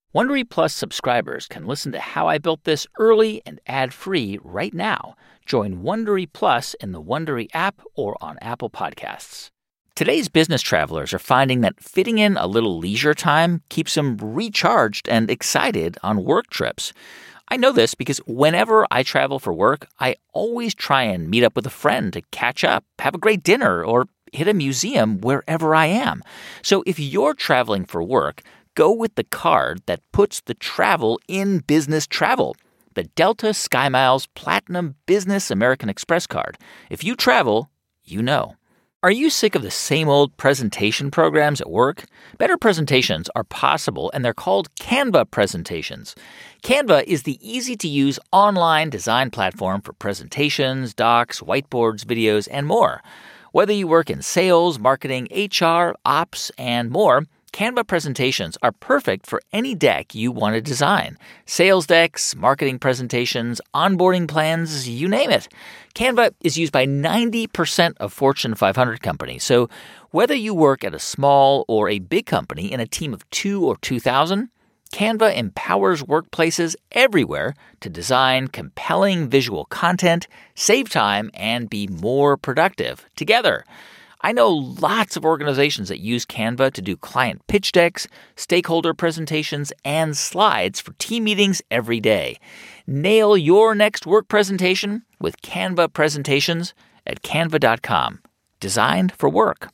Wondery Plus subscribers can listen to How I Built This early and ad-free right now. Join Wondery Plus in the Wondery app or on Apple Podcasts. Today's business travelers are finding that fitting in a little leisure time keeps them recharged and excited on work trips. I know this because whenever I travel for work, I always try and meet up with a friend to catch up, have a great dinner, or hit a museum wherever I am. So if you're traveling for work, go with the card that puts the travel in business travel. The Delta SkyMiles Platinum Business American Express card. If you travel, you know. Are you sick of the same old presentation programs at work? Better presentations are possible, and they're called Canva presentations. Canva is the easy-to-use online design platform for presentations, docs, whiteboards, videos, and more. Whether you work in sales, marketing, HR, ops, and more, Canva presentations are perfect for any deck you want to design. Sales decks, marketing presentations, onboarding plans, you name it. Canva is used by 90% of Fortune 500 companies. So whether you work at a small or a big company in a team of 2 or 2,000, Canva empowers workplaces everywhere to design compelling visual content, save time, and be more productive together. I know lots of organizations that use Canva to do client pitch decks, stakeholder presentations, and slides for team meetings every day. Nail your next work presentation with Canva presentations at canva.com. Designed for work.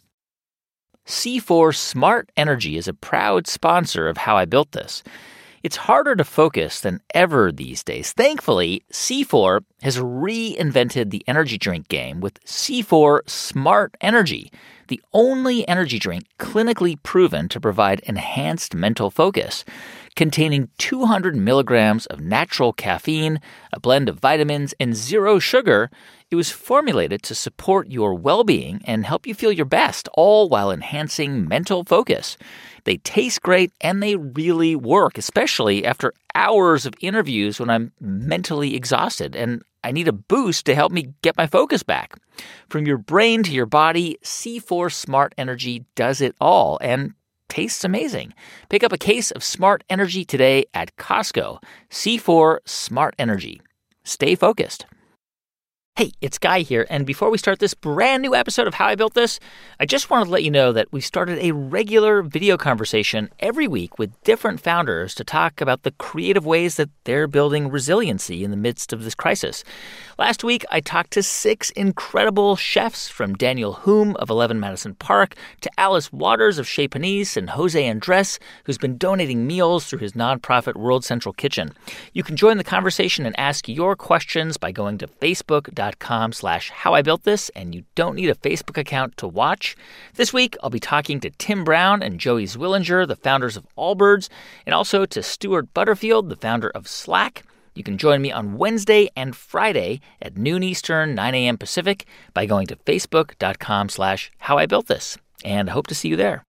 C4 Smart Energy is a proud sponsor of How I Built This. It's harder to focus than ever these days. Thankfully, C4 has reinvented the energy drink game with C4 Smart Energy, the only energy drink clinically proven to provide enhanced mental focus. Containing 200 milligrams of natural caffeine, a blend of vitamins, and zero sugar, it was formulated to support your well-being and help you feel your best, all while enhancing mental focus. They taste great and they really work, especially after hours of interviews when I'm mentally exhausted and I need a boost to help me get my focus back. From your brain to your body, C4 Smart Energy does it all and tastes amazing. Pick up a case of Smart Energy today at Costco. C4 Smart Energy. Stay focused. Hey, it's Guy here, and before we start this brand new episode of How I Built This, I just wanted to let you know that we started a regular video conversation every week with different founders to talk about the creative ways that they're building resiliency in the midst of this crisis. Last week, I talked to 6 incredible chefs, from Daniel Hume of 11 Madison Park to Alice Waters of Chez Panisse and Jose Andres, who's been donating meals through his nonprofit World Central Kitchen. You can join the conversation and ask your questions by going to facebook.com/howibuiltthis, and you don't need a Facebook account to watch. This week, I'll be talking to Tim Brown and Joey Zwillinger, the founders of Allbirds, and also to Stuart Butterfield, the founder of Slack. You can join me on Wednesday and Friday at noon Eastern, 9 a.m. Pacific by going to facebook.com/howibuiltthis. And I hope to see you there.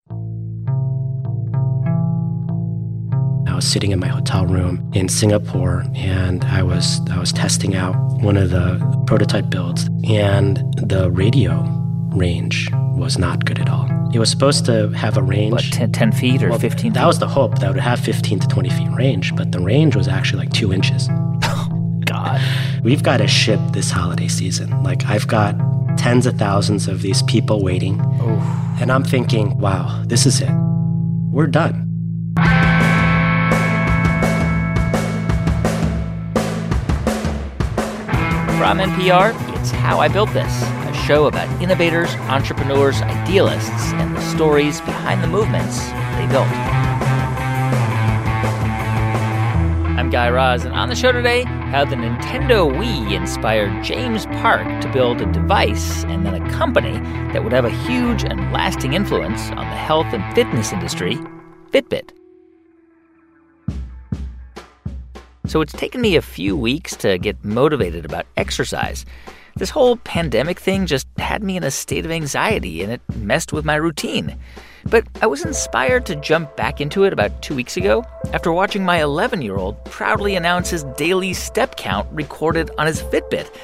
I was sitting in my hotel room in Singapore, and I was testing out one of the prototype builds, and the radio range was not good at all. It was supposed to have a range... What, 10 feet or 15 feet? That was the hope, that it would have 15 to 20 feet range, but the range was actually like 2 inches. Oh, God. We've got to ship this holiday season. Like, I've got tens of thousands of these people waiting, and I'm thinking, wow, this is it. We're done. From NPR, it's How I Built This, a show about innovators, entrepreneurs, idealists, and the stories behind the movements they built. I'm Guy Raz, and on the show today, how the Nintendo Wii inspired James Park to build a device and then a company that would have a huge and lasting influence on the health and fitness industry, Fitbit. So it's taken me a few weeks to get motivated about exercise. This whole pandemic thing just had me in a state of anxiety, and it messed with my routine. But I was inspired to jump back into it about 2 weeks ago after watching my 11-year-old proudly announce his daily step count recorded on his Fitbit.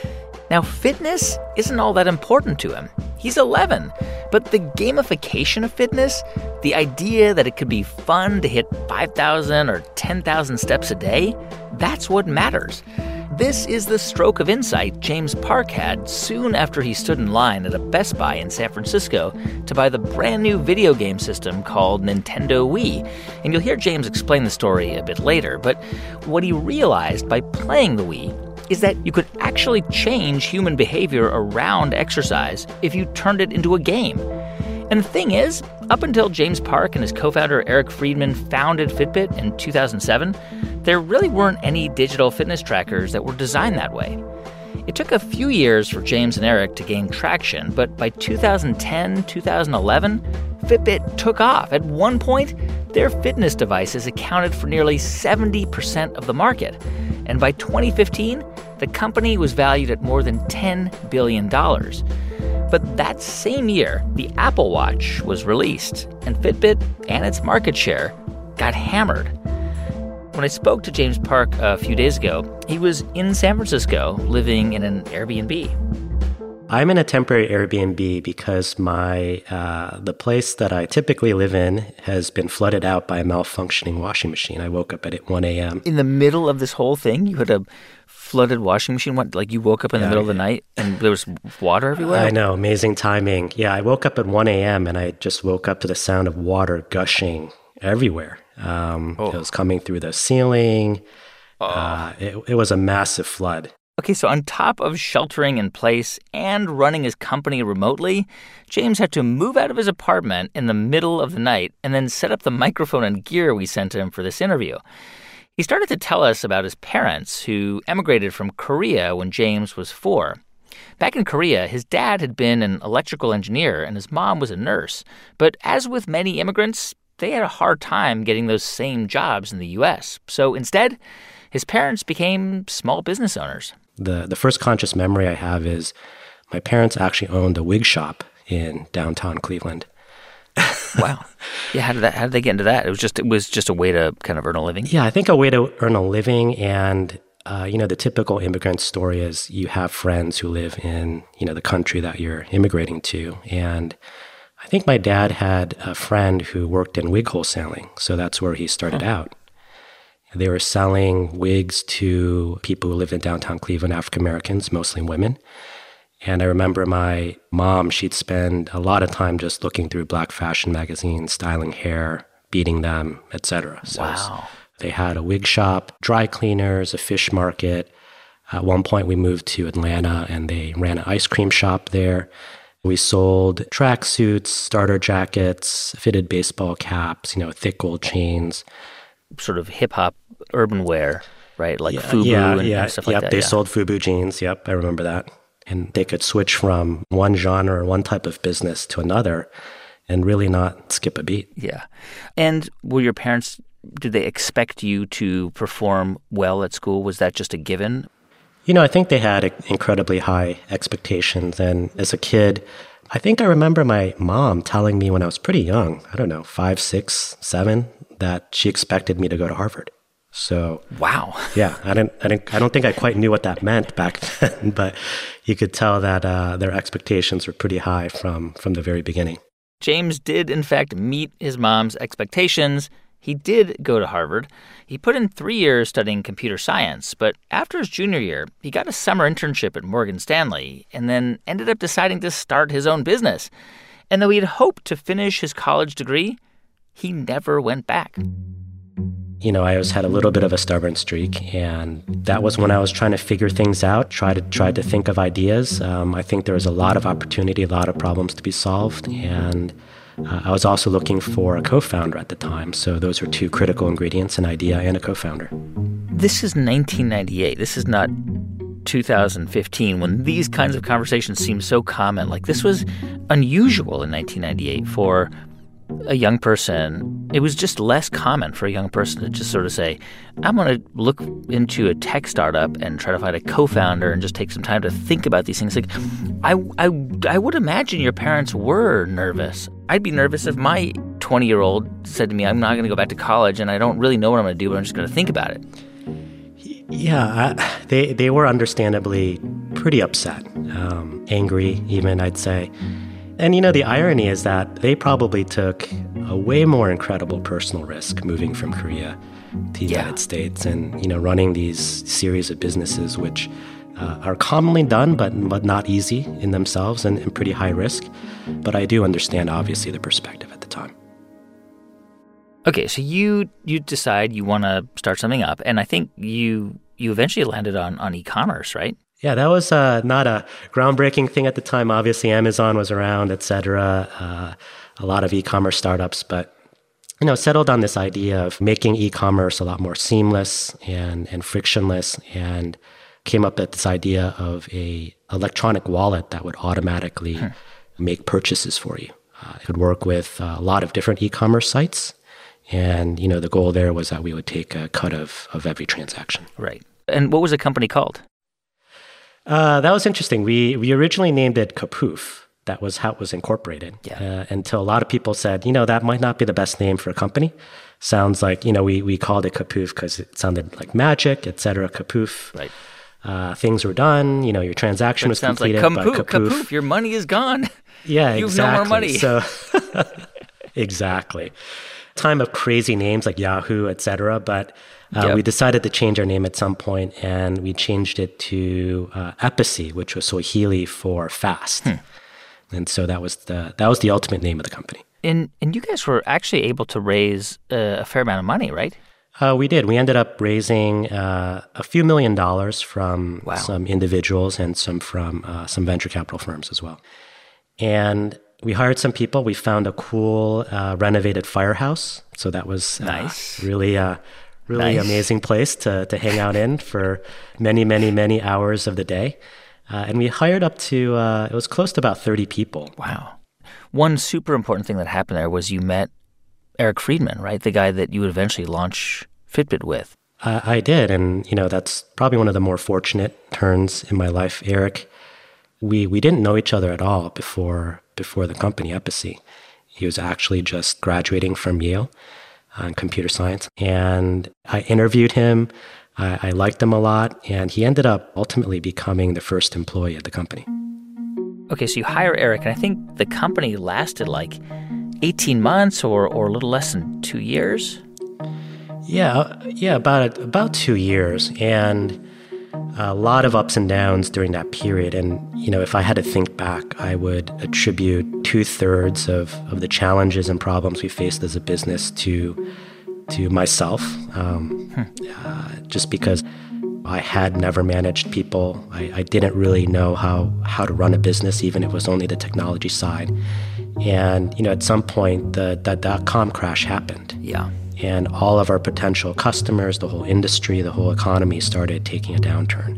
Now, fitness isn't all that important to him. He's 11. But the gamification of fitness, the idea that it could be fun to hit 5,000 or 10,000 steps a day, that's what matters. This is the stroke of insight James Park had soon after he stood in line at a Best Buy in San Francisco to buy the brand new video game system called Nintendo Wii. And you'll hear James explain the story a bit later. But what he realized by playing the Wii is that you could actually change human behavior around exercise if you turned it into a game. And the thing is, up until James Park and his co-founder Eric Friedman founded Fitbit in 2007, there really weren't any digital fitness trackers that were designed that way. It took a few years for James and Eric to gain traction, but by 2010, 2011, Fitbit took off. At one point, their fitness devices accounted for nearly 70% of the market. And by 2015, the company was valued at more than $10 billion. But that same year, the Apple Watch was released, and Fitbit and its market share got hammered. When I spoke to James Park a few days ago, he was in San Francisco living in an Airbnb. I'm in a temporary Airbnb because the place that I typically live in has been flooded out by a malfunctioning washing machine. I woke up at 1 a.m. In the middle of this whole thing, you had a flooded washing machine? What, like you woke up in the middle of the night and there was water everywhere? I know, amazing timing. Yeah, I woke up at 1 a.m. and I just woke up to the sound of water gushing everywhere. It was coming through the ceiling. It was a massive flood. Okay, so on top of sheltering in place and running his company remotely, James had to move out of his apartment in the middle of the night and then set up the microphone and gear we sent him for this interview. He started to tell us about his parents, who emigrated from Korea when James was 4. Back in Korea, his dad had been an electrical engineer and his mom was a nurse. But as with many immigrants, they had a hard time getting those same jobs in the U.S. So instead, his parents became small business owners. The first conscious memory I have is my parents actually owned a wig shop in downtown Cleveland. Wow. Yeah, how did they get into that? It was just a way to kind of earn a living? Yeah, I think a way to earn a living. And, the typical immigrant story is you have friends who live in, the country that you're immigrating to. And I think my dad had a friend who worked in wig wholesaling. So that's where he started out. They were selling wigs to people who lived in downtown Cleveland, African Americans, mostly women. And I remember my mom, she'd spend a lot of time just looking through Black fashion magazines, styling hair, beating them, etc. So wow. They had a wig shop, dry cleaners, a fish market. At one point, we moved to Atlanta, and they ran an ice cream shop there. We sold tracksuits, starter jackets, fitted baseball caps, thick gold chains. Sort of hip-hop urban wear, right? Like FUBU and stuff like that. They sold FUBU jeans. Yep, I remember that. And they could switch from one genre or one type of business to another and really not skip a beat. Yeah. And were your parents, did they expect you to perform well at school? Was that just a given? I think they had incredibly high expectations. And as a kid, I think I remember my mom telling me when I was pretty young, I don't know, 5, 6, 7, that she expected me to go to Harvard. So wow. Yeah, I don't think I quite knew what that meant back then, but you could tell that their expectations were pretty high from the very beginning. James did, in fact, meet his mom's expectations. He did go to Harvard. He put in 3 years studying computer science, but after his junior year, he got a summer internship at Morgan Stanley and then ended up deciding to start his own business. And though he had hoped to finish his college degree, he never went back. I always had a little bit of a stubborn streak, and that was when I was trying to figure things out, tried to think of ideas. I think there was a lot of opportunity, a lot of problems to be solved, and I was also looking for a co-founder at the time. So those are two critical ingredients, an idea and a co-founder. This is 1998. This is not 2015, when these kinds of conversations seem so common. Like, this was unusual in 1998 for a young person. It was just less common for a young person to just sort of say, I'm going to look into a tech startup and try to find a co-founder and just take some time to think about these things. Like, I would imagine your parents were nervous. I'd be nervous if my 20-year-old said to me, I'm not going to go back to college and I don't really know what I'm going to do, but I'm just going to think about it. Yeah, they were understandably pretty upset, angry even, I'd say. And, the irony is that they probably took a way more incredible personal risk moving from Korea to the United States and, running these series of businesses which are commonly done but not easy in themselves and pretty high risk. But I do understand, obviously, the perspective at the time. Okay, so you decide you want to start something up, and I think you eventually landed on e-commerce, right? Yeah, that was not a groundbreaking thing at the time. Obviously, Amazon was around, et cetera, a lot of e-commerce startups, but settled on this idea of making e-commerce a lot more seamless and frictionless, and came up with this idea of a electronic wallet that would automatically make purchases for you. It could work with a lot of different e-commerce sites. And, the goal there was that we would take a cut of every transaction. Right. And what was the company called? That was interesting. We originally named it Kapoof. That was how it was incorporated. Yeah. Until a lot of people said, that might not be the best name for a company. Sounds like, we called it Kapoof because it sounded like magic, et cetera, Kapoof. Right. Things were done, your transaction was completed. Sounds like Kapoof, your money is gone. Yeah, you exactly. have no more money. So, exactly. Time of crazy names like Yahoo, et cetera. But we decided to change our name at some point, and we changed it to Epicee, which was Swahili for fast. And so that was the ultimate name of the company. And you guys were actually able to raise a fair amount of money, right? We did. We ended up raising a few $1 million from some individuals and some from some venture capital firms as well. And we hired some people. We found a cool renovated firehouse. So that was nice. Really amazing place to hang out in for many, many, many hours of the day. And we hired up to, it was close to about 30 people. Wow. One super important thing that happened there was you met Eric Friedman, right? The guy that you would eventually launch Fitbit with. I did. And, that's probably one of the more fortunate turns in my life. Eric, we didn't know each other at all before the company, Epicee. He was actually just graduating from Yale in computer science. And I interviewed him. I liked him a lot. And he ended up ultimately becoming the first employee at the company. Okay, so you hire Eric, and I think the company lasted like 18 months or a little less than 2 years? Yeah, about 2 years. And a lot of ups and downs during that period. And, if I had to think back, I would attribute 2/3 of the challenges and problems we faced as a business to myself, just because I had never managed people. I didn't really know how to run a business, even if it was only the technology side. And, at some point, the dot-com crash happened. Yeah. And all of our potential customers, the whole industry, the whole economy started taking a downturn.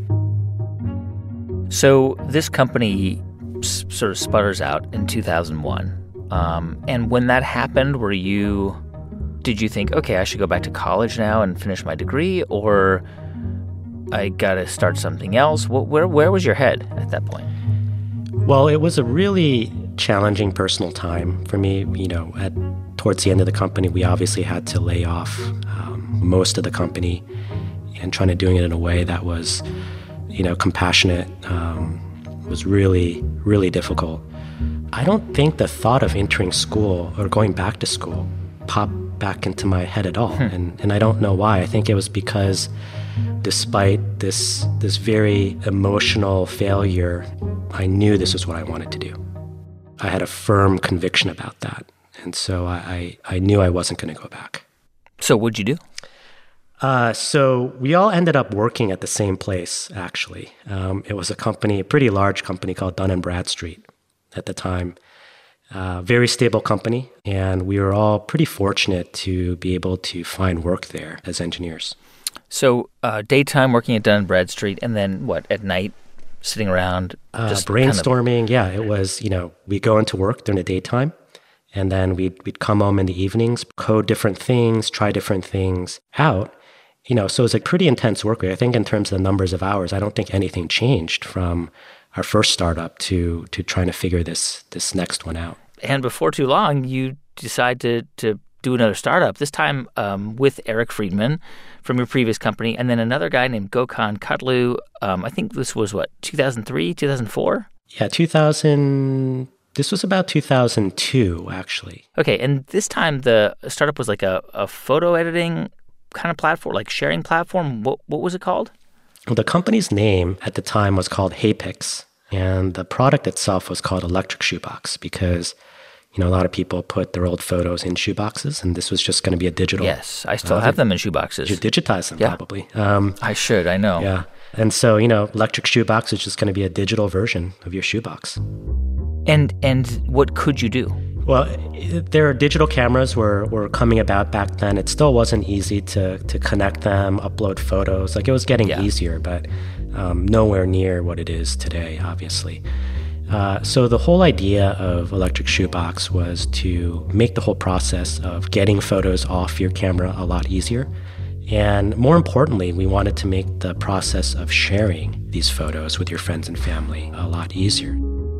So this company sort of sputters out in 2001. And when that happened, did you think, okay, I should go back to college now and finish my degree, or I got to start something else? Where was your head at that point? Well, it was a really challenging personal time for me. Towards the end of the company, we obviously had to lay off most of the company, and trying to doing it in a way that was, compassionate, was really, really difficult. I don't think the thought of entering school or going back to school popped back into my head at all. And I don't know why. I think it was because despite this very emotional failure, I knew this was what I wanted to do. I had a firm conviction about that. And so I knew I wasn't going to go back. So what'd you do? So we all ended up working at the same place, actually. It was a pretty large company called Dun & Bradstreet at the time. Very stable company. And we were all pretty fortunate to be able to find work there as engineers. So daytime working at Dun & Bradstreet, and then what, at night sitting around just brainstorming. Yeah, it was, we go into work during the daytime, and then we'd come home in the evenings, code different things, try different things out. So it was a pretty intense work week. I think in terms of the numbers of hours, I don't think anything changed from our first startup to trying to figure this next one out. And before too long, you decide to do another startup, this time with Eric Friedman from your previous company, and then another guy named Gokhan Kutlu. I think this was, 2003, 2004? Yeah, 2000. This was about 2002, actually. Okay, and this time the startup was like a photo editing kind of platform, like sharing platform. What was it called? Well, the company's name at the time was called HeyPix, and the product itself was called Electric Shoebox because, a lot of people put their old photos in shoeboxes, and this was just going to be a digital. Yes, I still have them in shoeboxes. You digitize them, probably. I should, I know. Yeah, and so, Electric Shoebox is just going to be a digital version of your shoebox. And what could you do? Well, their digital cameras were coming about back then. It still wasn't easy to connect them, upload photos. Like, it was getting easier, but nowhere near what it is today, obviously. So the whole idea of Electric Shoebox was to make the whole process of getting photos off your camera a lot easier. And more importantly, we wanted to make the process of sharing these photos with your friends and family a lot easier.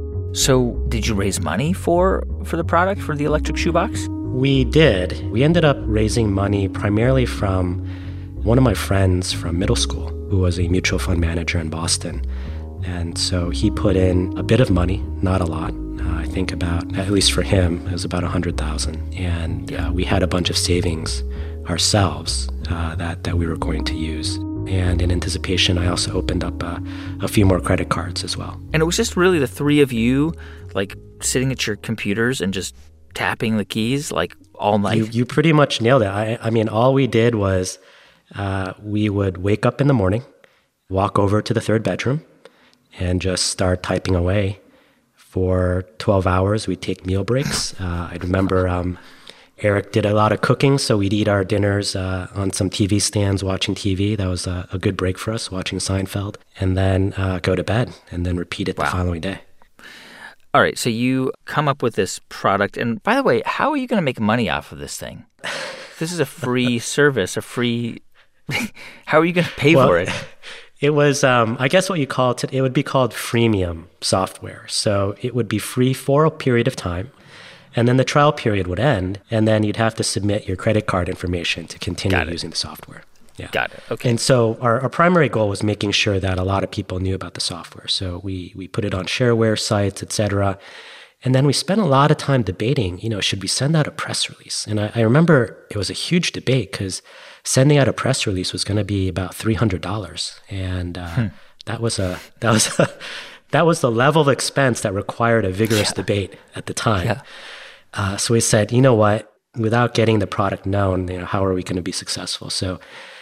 So did you raise money for the product, for the Electric Shoebox? We did. We ended up raising money primarily from one of my friends from middle school who was a mutual fund manager in Boston. And so he put in a bit of money, not a lot. I think about, at least for him, it was about $100,000. And we had a bunch of savings ourselves that we were going to use. And in anticipation, I also opened up a few more credit cards as well. And it was just really the three of you, like, sitting at your computers and just tapping the keys, like, all night? You pretty much nailed it. I mean, all we did was we would wake up in the morning, walk over to the third bedroom, and just start typing away for 12 hours. We'd take meal breaks. I remember Eric did a lot of cooking, so we'd eat our dinners on some TV stands watching TV. That was a good break for us, watching Seinfeld. And then go to bed and then repeat it the following day. All right, so you come up with this product. And by the way, how are you going to make money off of this thing? This is a free service, how are you going to pay for it? It was, I guess what you call it, it would be called freemium software. So it would be free for a period of time. And then the trial period would end, and then you'd have to submit your credit card information to continue using the software. Yeah. Got it. Okay. And so our primary goal was making sure that a lot of people knew about the software. So we put it on shareware sites, et cetera. And then we spent a lot of time debating, should we send out a press release? And I remember it was a huge debate because sending out a press release was going to be about $300. And that was the level of expense that required a vigorous debate at the time. Yeah. So we said, you know what, without getting the product known, how are we going to be successful? So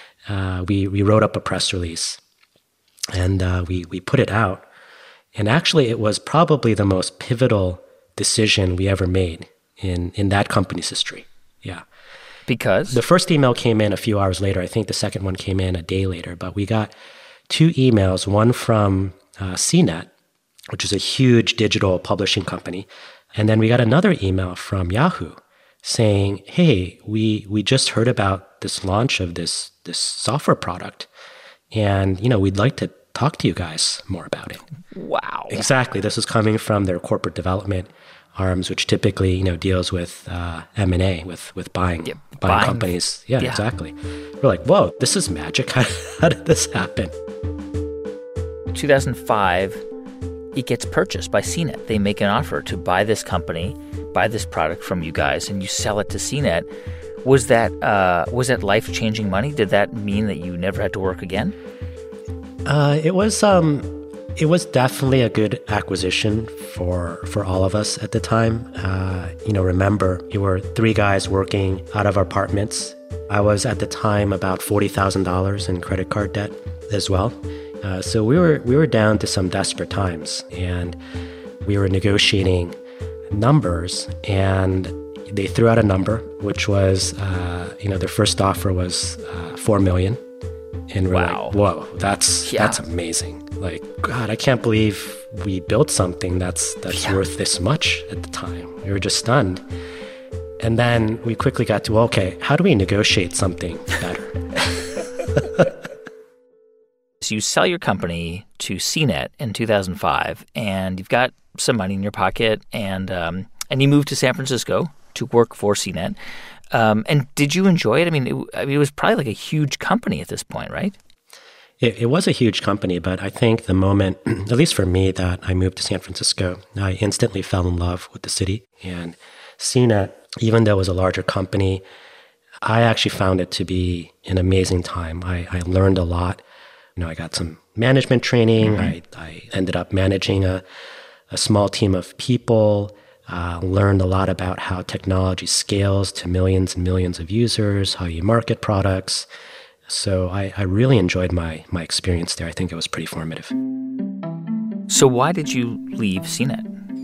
we wrote up a press release and we put it out. And actually, it was probably the most pivotal decision we ever made in that company's history. Yeah. Because? The first email came in a few hours later. I think the second one came in a day later. But we got two emails, one from CNET, which is a huge digital publishing company. And then we got another email from Yahoo saying, hey, we just heard about this launch of this software product. And, we'd like to talk to you guys more about it. Wow. Exactly. This is coming from their corporate development arms, which typically, deals with M&A, with buying companies. Yeah, exactly. We're like, whoa, this is magic. How did this happen? 2005, it gets purchased by CNET. They make an offer to buy this company, buy this product from you guys, and you sell it to CNET. Was that life-changing money? Did that mean that you never had to work again? It was definitely a good acquisition for all of us at the time. Remember, we were three guys working out of our apartments. I was at the time about $40,000 in credit card debt as well. So we were down to some desperate times, and we were negotiating numbers, and they threw out a number, which was, their first offer was $4 million. And we're like, whoa, that's amazing. Like, God, I can't believe we built something that's worth this much at the time. We were just stunned. And then we quickly got to, okay, how do we negotiate something better? So you sell your company to CNET in 2005, and you've got some money in your pocket, and you move to San Francisco to work for CNET. And did you enjoy it? I mean, it was probably like a huge company at this point, right? It was a huge company, but I think the moment, at least for me, that I moved to San Francisco, I instantly fell in love with the city. And CNET, even though it was a larger company, I actually found it to be an amazing time. I learned a lot. I got some management training. I ended up managing a small team of people, learned a lot about how technology scales to millions and millions of users, how you market products. So I really enjoyed my experience there. I think it was pretty formative. So why did you leave CNET?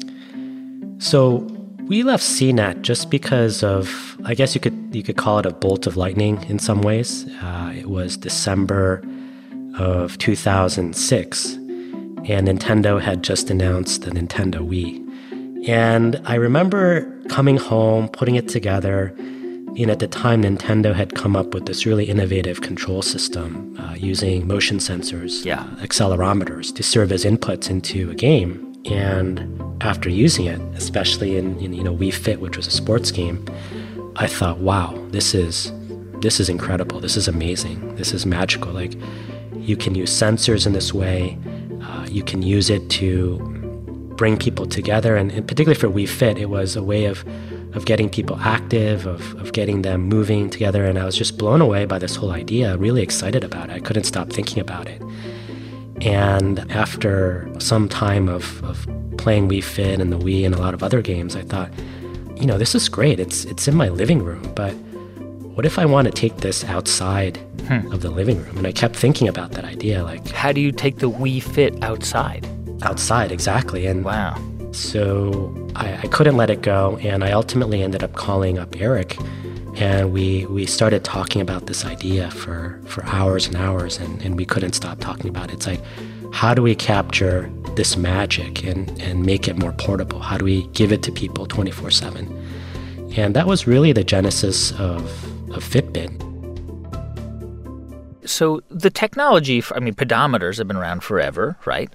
So we left CNET just because of, I guess you could call it a bolt of lightning in some ways. It was December of 2006, and Nintendo had just announced the Nintendo Wii. And I remember coming home, putting it together. At the time, Nintendo had come up with this really innovative control system using motion sensors, accelerometers, to serve as inputs into a game. And after using it, especially in Wii Fit, which was a sports game, I thought, wow, this is incredible. This is amazing. This is magical. Like, you can use sensors in this way. You can use it to bring people together. And particularly for Wii Fit, it was a way of getting people active, of getting them moving together. And I was just blown away by this whole idea, really excited about it. I couldn't stop thinking about it. And after some time of playing Wii Fit and the Wii and a lot of other games, I thought, this is great. It's in my living room, but what if I want to take this outside of the living room? And I kept thinking about that idea. Like, how do you take the Wii Fit outside? Outside, exactly. And wow. So I couldn't let it go, and I ultimately ended up calling up Eric, and we started talking about this idea for hours and hours, and we couldn't stop talking about it. It's like, how do we capture this magic and make it more portable? How do we give it to people 24/7? And that was really the genesis of Fitbit. So the technology, pedometers have been around forever, right?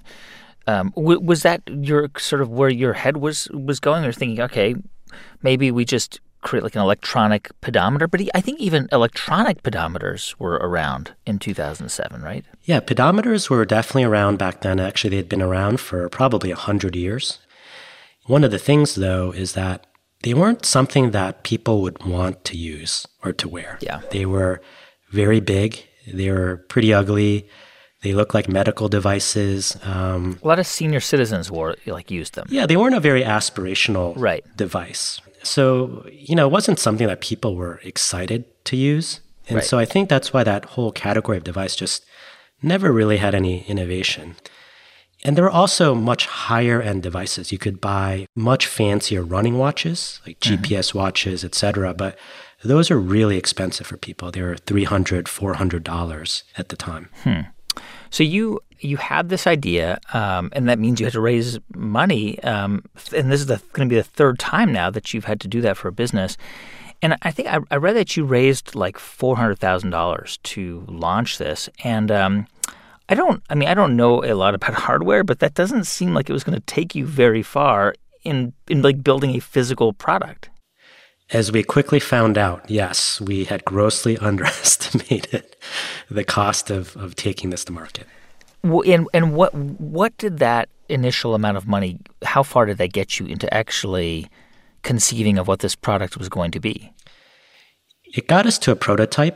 Was that your sort of where your head was going, or thinking, okay, maybe we just create like an electronic pedometer? But I think even electronic pedometers were around in 2007, right? Yeah, pedometers were definitely around back then. Actually, they'd been around for probably 100 years. One of the things, though, is that they weren't something that people would want to use or to wear. Yeah. They were very big. They were pretty ugly. They looked like medical devices. A lot of senior citizens used them. Yeah, they weren't a very aspirational right. device. So, it wasn't something that people were excited to use. And right. So I think that's why that whole category of device just never really had any innovation. And there were also much higher end devices. You could buy much fancier running watches, like GPS watches, etc. But those are really expensive for people. They were $300, $400 at the time. So you had this idea, and that means you had to raise money. And this is going to be the third time now that you've had to do that for a business. And I think I read that you raised like $400,000 to launch this. And I don't know a lot about hardware, but that doesn't seem like it was going to take you very far in like building a physical product. As we quickly found out, yes, we had grossly underestimated the cost of taking this to market. And what did that initial amount of money, how far did that get you into actually conceiving of what this product was going to be? It got us to a prototype,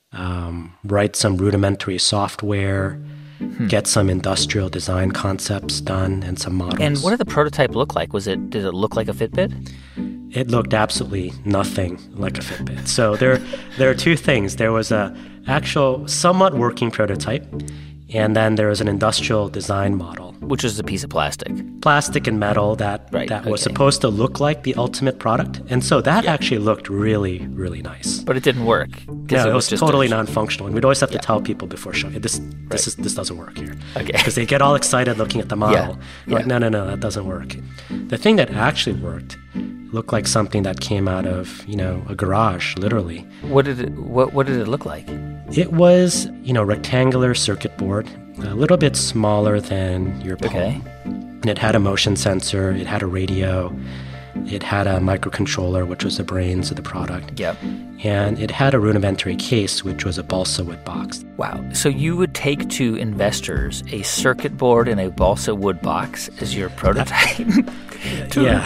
write some rudimentary software, get some industrial design concepts done and some models. And what did the prototype look like? Did it look like a Fitbit? It looked absolutely nothing like a Fitbit. So there are two things. There was a actual somewhat working prototype, and then there was an industrial design model. Which is a piece of plastic. Plastic and metal that was supposed to look like the ultimate product. And so that actually looked really, really nice. But it didn't work. No, it was totally non-functional. And we'd always have to tell people before showing, this doesn't work here. Okay. Because they get all excited looking at the model. Like, no, that doesn't work. The thing that actually worked looked like something that came out of, a garage, literally. What did it look like? It was, rectangular circuit board, a little bit smaller than your palm. Okay. And it had a motion sensor, it had a radio, It had a microcontroller, which was the brains of the product. Yep. And it had a rudimentary case, which was a balsa wood box. Wow. So you would take to investors a circuit board in a balsa wood box as your prototype? Yeah.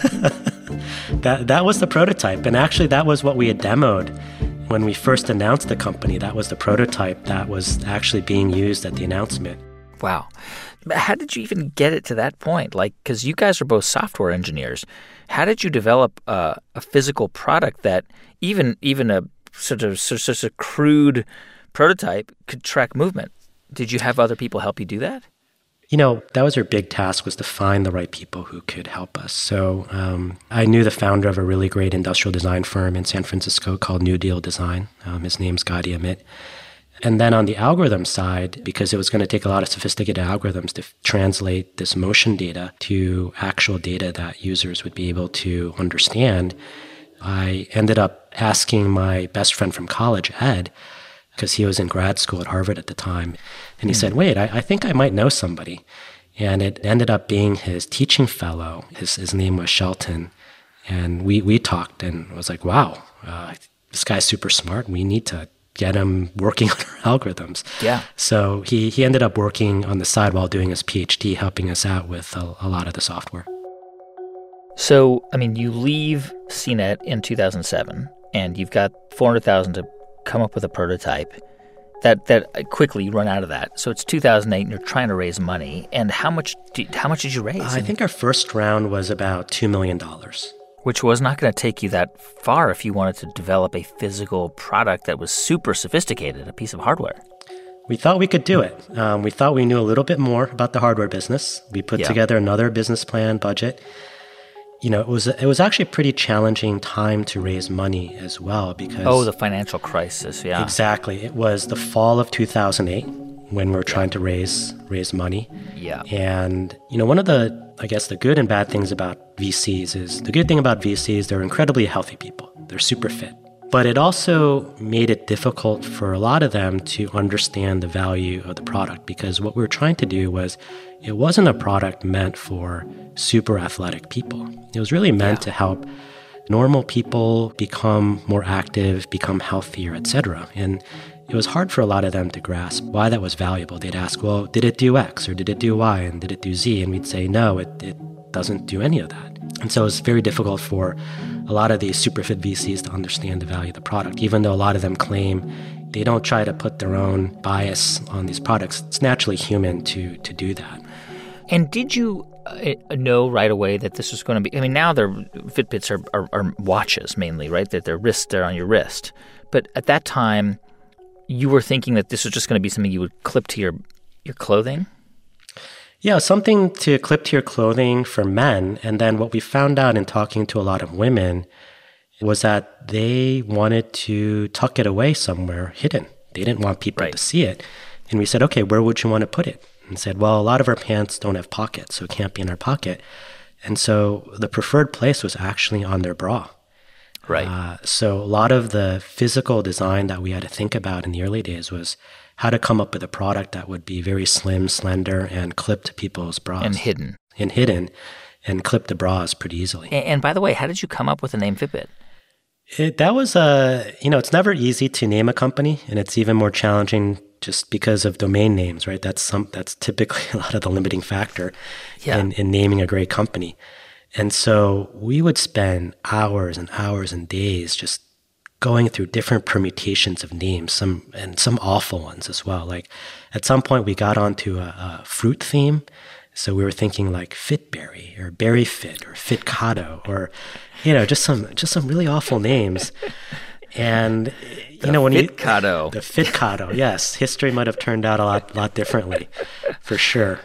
That was the prototype. And actually, that was what we had demoed when we first announced the company. That was the prototype that was actually being used at the announcement. Wow. How did you even get it to that point? Like, because you guys are both software engineers. How did you develop a physical product that even a such a crude prototype could track movement? Did you have other people help you do that? That was our big task, was to find the right people who could help us. So I knew the founder of a really great industrial design firm in San Francisco called New Deal Design. His name's Gadi Amit. And then on the algorithm side, because it was going to take a lot of sophisticated algorithms to translate this motion data to actual data that users would be able to understand, I ended up asking my best friend from college, Ed, because he was in grad school at Harvard at the time. And he said, wait, I think I might know somebody. And it ended up being his teaching fellow. His name was Shelton. And we talked, and I was like, wow, this guy's super smart. We need to get him working on our algorithms. Yeah. So he ended up working on the side while doing his PhD, helping us out with a lot of the software. So, you leave CNET in 2007, and you've got $400,000 to come up with a prototype. That quickly you run out of that. So it's 2008, and you're trying to raise money. And how much did you raise? I think our first round was about $2 million. Which was not going to take you that far if you wanted to develop a physical product that was super sophisticated, a piece of hardware. We thought we could do it. We thought we knew a little bit more about the hardware business. We put together another business plan, budget. It was actually a pretty challenging time to raise money as well because... Oh, the financial crisis, yeah. Exactly. It was the fall of 2008 when we were trying to raise money. Yeah. And, one of the good and bad things about VCs is, the good thing about VCs, they're incredibly healthy people. They're super fit. But it also made it difficult for a lot of them to understand the value of the product, because what we were trying to do was, it wasn't a product meant for super athletic people. It was really meant to help normal people become more active, become healthier, etc. And it was hard for a lot of them to grasp why that was valuable. They'd ask, well, did it do X or did it do Y and did it do Z? And we'd say, no, it doesn't do any of that. And so it's very difficult for a lot of these super fit VCs to understand the value of the product, even though a lot of them claim they don't try to put their own bias on these products. It's naturally human to do that. And did you know right away that this was going to be... now Fitbits are watches mainly, right? That they're on your wrist. But at that time, you were thinking that this was just going to be something you would clip to your clothing? Yeah, something to clip to your clothing for men. And then what we found out in talking to a lot of women was that they wanted to tuck it away somewhere hidden. They didn't want people to see it. And we said, okay, where would you want to put it? And said, well, a lot of our pants don't have pockets, so it can't be in our pocket. And so the preferred place was actually on their bra. Right. So a lot of the physical design that we had to think about in the early days was how to come up with a product that would be very slim, slender, and clip to people's bras. And hidden. And clip the bras pretty easily. And by the way, how did you come up with the name Fitbit? That was it's never easy to name a company, and it's even more challenging just because of domain names, right? That's typically a lot of the limiting factor in naming a great company. And so we would spend hours and hours and days just going through different permutations of names, some awful ones as well. Like at some point we got onto a fruit theme. So we were thinking like Fitberry or Berry Fit or Fitcado or, just some really awful names. And the Fitcado, yes. History might have turned out a lot differently for sure.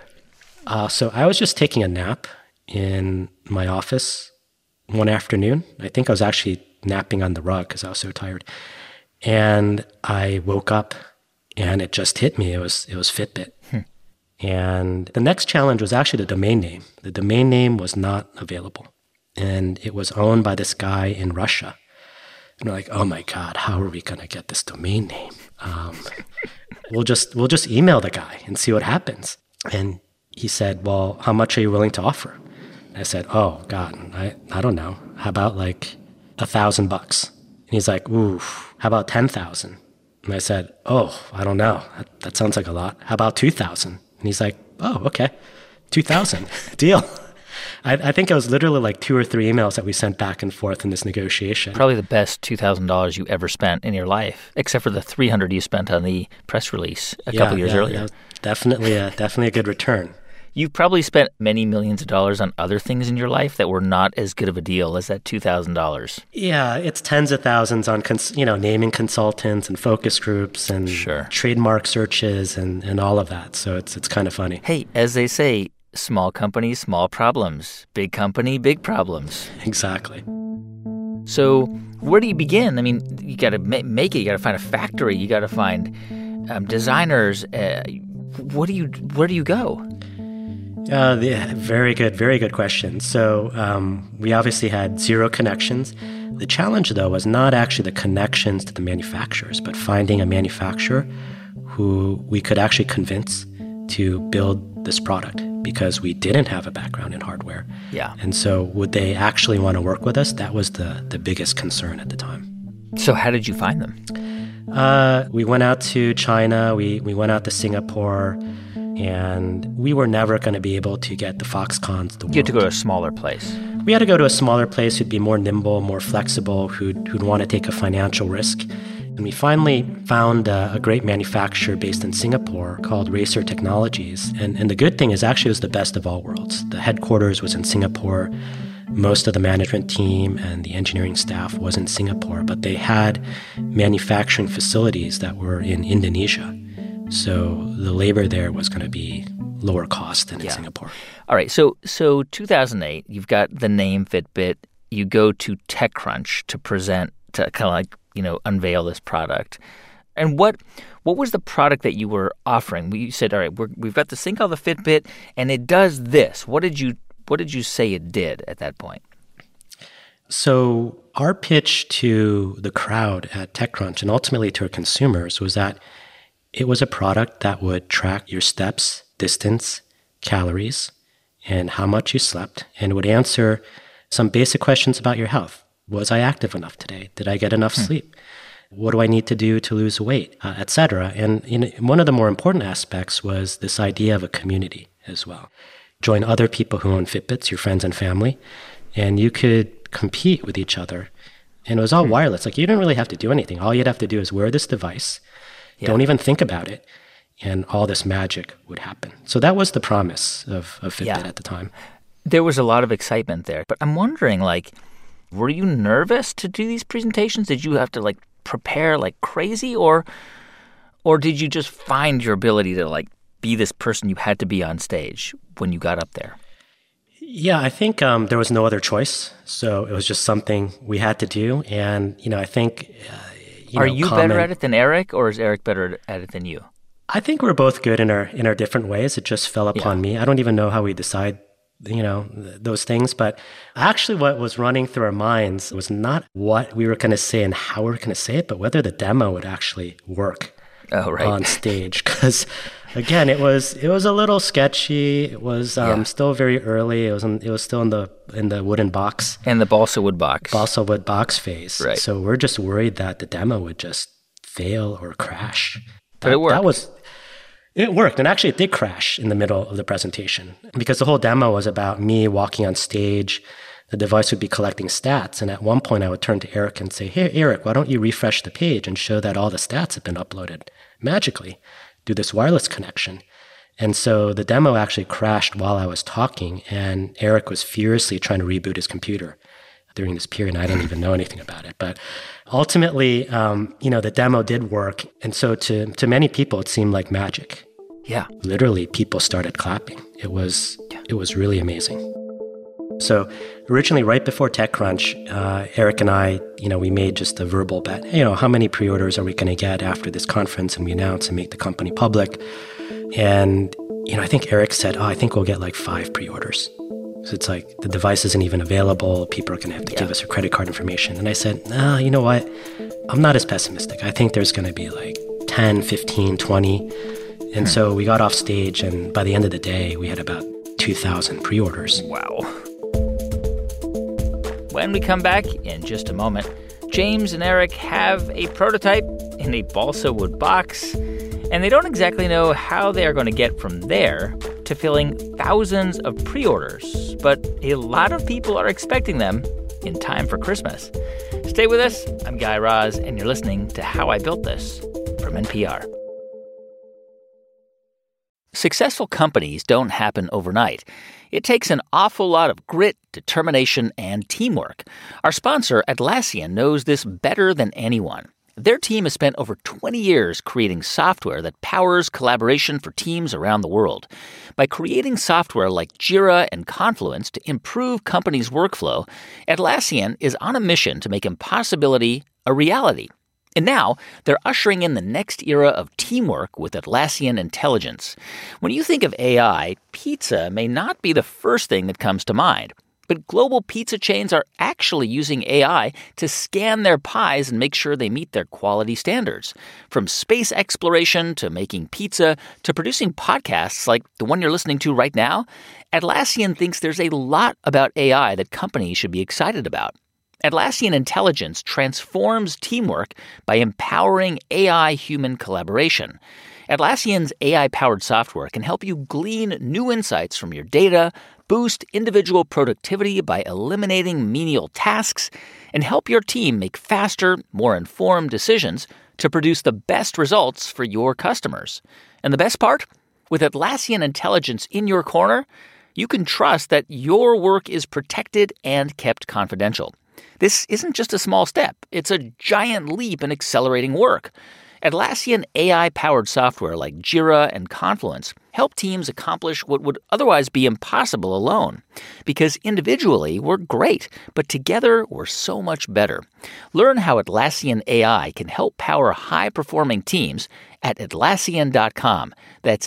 So I was just taking a nap in my office one afternoon. I think I was actually napping on the rug because I was so tired. And I woke up and it just hit me. It was Fitbit. And the next challenge was actually the domain name. The domain name was not available. And it was owned by this guy in Russia. And we're like, oh my God, how are we going to get this domain name? We'll just email the guy and see what happens. And he said, well, how much are you willing to offer? I said, oh, God, I don't know. How about like $1,000? And he's like, ooh, how about 10,000? And I said, oh, I don't know. That sounds like a lot. How about 2,000? And he's like, oh, okay, 2,000, deal. I think it was literally like 2 or 3 emails that we sent back and forth in this negotiation. Probably the best $2,000 you ever spent in your life, except for the $300 you spent on the press release a couple years earlier. Yeah, definitely a good return. You've probably spent many millions of dollars on other things in your life that were not as good of a deal as that $2,000. Yeah, it's tens of thousands on naming consultants and focus groups and trademark searches and all of that. So it's kind of funny. Hey, as they say, small company, small problems. Big company, big problems. Exactly. So where do you begin? I mean, you got to make it. You got to find a factory. You got to find designers. Where do you go? Very good question. So we obviously had 0 connections. The challenge, though, was not actually the connections to the manufacturers, but finding a manufacturer who we could actually convince to build this product, because we didn't have a background in hardware. Yeah. And so would they actually want to work with us? That was the biggest concern at the time. So how did you find them? We went out to China. We went out to Singapore. And we were never going to be able to get the Foxcons. You had to go to a smaller place. We had to go to a smaller place who'd be more nimble, more flexible, who'd want to take a financial risk. And we finally found a great manufacturer based in Singapore called Racer Technologies. And the good thing is actually it was the best of all worlds. The headquarters was in Singapore. Most of the management team and the engineering staff was in Singapore, but they had manufacturing facilities that were in Indonesia. So the labor there was going to be lower cost than in Singapore. All right. So 2008, you've got the name Fitbit. You go to TechCrunch to present, to kind of like, unveil this product. And what was the product that you were offering? You said, all right, we've got this thing called the Fitbit, and it does this. What did you say it did at that point? So our pitch to the crowd at TechCrunch and ultimately to our consumers was that it was a product that would track your steps, distance, calories, and how much you slept, and would answer some basic questions about your health. Was I active enough today? Did I get enough sleep? What do I need to do to lose weight, et cetera? And one of the more important aspects was this idea of a community as well. Join other people who own Fitbits, your friends and family, and you could compete with each other. And it was all wireless. Like, you didn't really have to do anything. All you'd have to do is wear this device. Yeah. Don't even think about it, and all this magic would happen. So that was the promise of Fitbit at the time. There was a lot of excitement there. But I'm wondering, were you nervous to do these presentations? Did you have to, prepare like crazy? Or did you just find your ability to, be this person you had to be on stage when you got up there? Yeah, I think there was no other choice. So it was just something we had to do. And, I think... Are you better at it than Eric, or is Eric better at it than you? I think we're both good in our different ways. It just fell upon me. I don't even know how we decide, those things. But actually what was running through our minds was not what we were going to say and how we were going to say it, but whether the demo would actually work on stage. Because, again, it was a little sketchy. It was still very early. It was still in the wooden box. And the balsa wood box. Balsa wood box phase. Right. So we're just worried that the demo would just fail or crash. But it worked. It worked. And actually it did crash in the middle of the presentation, because the whole demo was about me walking on stage. The device would be collecting stats. And at one point I would turn to Eric and say, hey, Eric, why don't you refresh the page and show that all the stats have been uploaded magically through this wireless connection. And so the demo actually crashed while I was talking, and Eric was furiously trying to reboot his computer during this period. I didn't even know anything about it. But ultimately, the demo did work. And so to many people, it seemed like magic. Yeah. Literally, people started clapping. It was really amazing. So originally, right before TechCrunch, Eric and I, we made just a verbal bet. How many pre-orders are we going to get after this conference? And we announce and make the company public. And, I think Eric said, I think we'll get 5 pre-orders. So it's like the device isn't even available. People are going to have to give us their credit card information. And I said, you know what? I'm not as pessimistic. I think there's going to be 10, 15, 20. And so we got off stage, and by the end of the day, we had about 2,000 pre-orders. Wow. when we come back in just a moment. James and Eric have a prototype in a balsa wood box, and they don't exactly know how they are going to get from there to filling thousands of pre-orders. But a lot of people are expecting them in time for Christmas. Stay with us. I'm Guy Raz, and you're listening to How I Built This from NPR. Successful companies don't happen overnight. It takes an awful lot of grit, determination, and teamwork. Our sponsor, Atlassian, knows this better than anyone. Their team has spent over 20 years creating software that powers collaboration for teams around the world. By creating software like Jira and Confluence to improve companies' workflow, Atlassian is on a mission to make impossibility a reality. And now, they're ushering in the next era of teamwork with Atlassian Intelligence. When you think of AI, pizza may not be the first thing that comes to mind. But global pizza chains are actually using AI to scan their pies and make sure they meet their quality standards. From space exploration to making pizza to producing podcasts like the one you're listening to right now, Atlassian thinks there's a lot about AI that companies should be excited about. Atlassian Intelligence transforms teamwork by empowering AI-human collaboration. Atlassian's AI-powered software can help you glean new insights from your data, boost individual productivity by eliminating menial tasks, and help your team make faster, more informed decisions to produce the best results for your customers. And the best part? With Atlassian Intelligence in your corner, you can trust that your work is protected and kept confidential. This isn't just a small step. It's a giant leap in accelerating work. Atlassian AI-powered software like Jira and Confluence help teams accomplish what would otherwise be impossible alone. Because individually, we're great, but together, we're so much better. Learn how Atlassian AI can help power high-performing teams at Atlassian.com. That's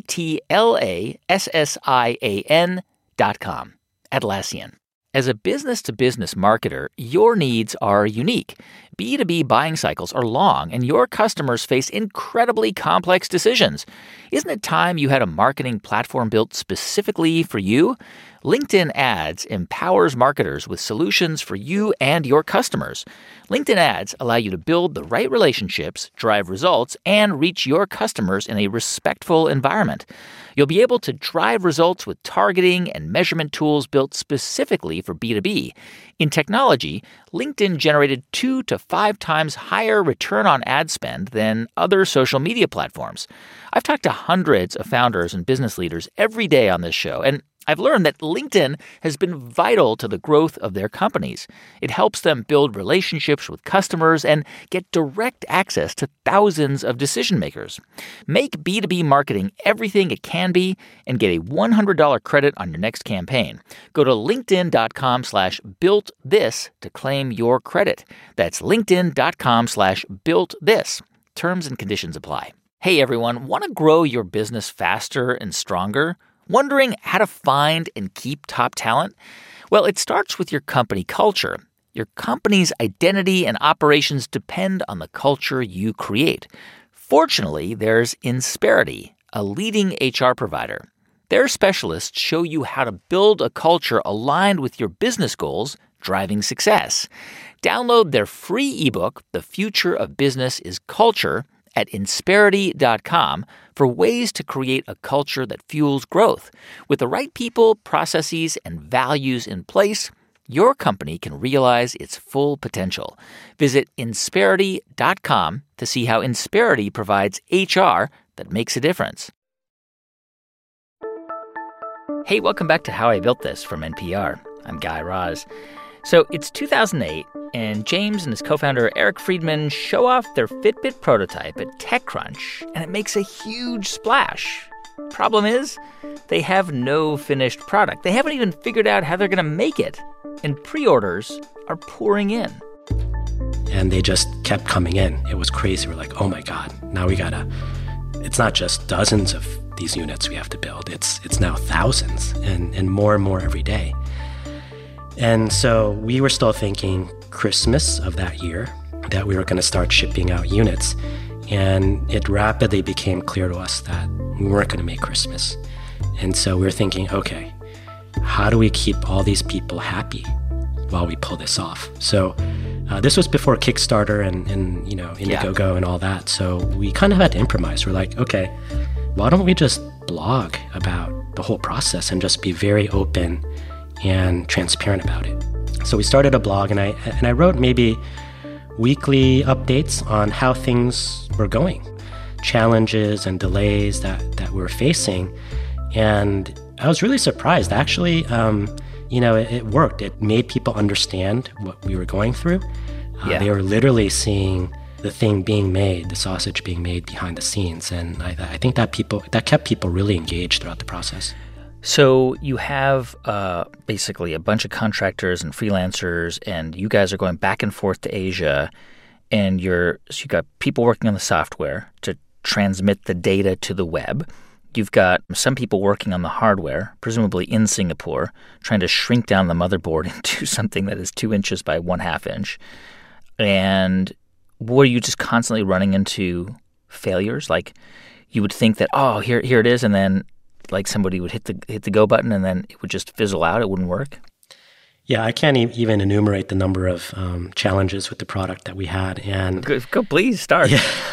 Atlassian.com. Atlassian. As a business-to-business marketer, your needs are unique. B2B buying cycles are long, and your customers face incredibly complex decisions. Isn't it time you had a marketing platform built specifically for you? LinkedIn Ads empowers marketers with solutions for you and your customers. LinkedIn Ads allow you to build the right relationships, drive results, and reach your customers in a respectful environment. You'll be able to drive results with targeting and measurement tools built specifically for B2B. In technology, LinkedIn generated 2 to 5 times higher return on ad spend than other social media platforms. I've talked to hundreds of founders and business leaders every day on this show, and I've learned that LinkedIn has been vital to the growth of their companies. It helps them build relationships with customers and get direct access to thousands of decision makers. Make B2B marketing everything it can be and get a $100 credit on your next campaign. Go to linkedin.com/builtthis to claim your credit. That's linkedin.com/builtthis. Terms and conditions apply. Hey everyone, want to grow your business faster and stronger? Wondering how to find and keep top talent? Well, it starts with your company culture. Your company's identity and operations depend on the culture you create. Fortunately, there's Insperity, a leading HR provider. Their specialists show you how to build a culture aligned with your business goals, driving success. Download their free ebook, The Future of Business is Culture, at Insperity.com for ways to create a culture that fuels growth. With the right people, processes, and values in place, your company can realize its full potential. Visit Insperity.com to see how Insperity provides HR that makes a difference. Hey, welcome back to How I Built This from NPR. I'm Guy Raz. So it's 2008, and James and his co-founder Eric Friedman show off their Fitbit prototype at TechCrunch, and it makes a huge splash. Problem is, they have no finished product. They haven't even figured out how they're going to make it, and pre-orders are pouring in. And they just kept coming in. It was crazy. We're like, oh my God, now we gotta, it's not just dozens of these units we have to build. It's now thousands and more every day. And so we were still thinking Christmas of that year that we were going to start shipping out units. And it rapidly became clear to us that we weren't going to make Christmas. And so we were thinking, okay, how do we keep all these people happy while we pull this off. So this was before Kickstarter and Indiegogo and all that. So we kind of had to improvise. We're like, okay, why don't we just blog about the whole process and just be very open and transparent about it? So we started a blog, and I wrote maybe weekly updates on how things were going, challenges and delays that we were facing. And I was really surprised. Actually, it worked. It made people understand what we were going through. They were literally seeing the thing being made, the sausage being made behind the scenes. And I think that kept people really engaged throughout the process. So you have basically a bunch of contractors and freelancers, and you guys are going back and forth to Asia, and you got people working on the software to transmit the data to the web. You've got some people working on the hardware, presumably in Singapore, trying to shrink down the motherboard into something that is 2 inches by 1/2 inch. And were you just constantly running into failures? Like you would think that, oh, here it is, and then like somebody would hit the go button, and then it would just fizzle out. It wouldn't work. Yeah, I can't even enumerate the number of challenges with the product that we had. And go please start.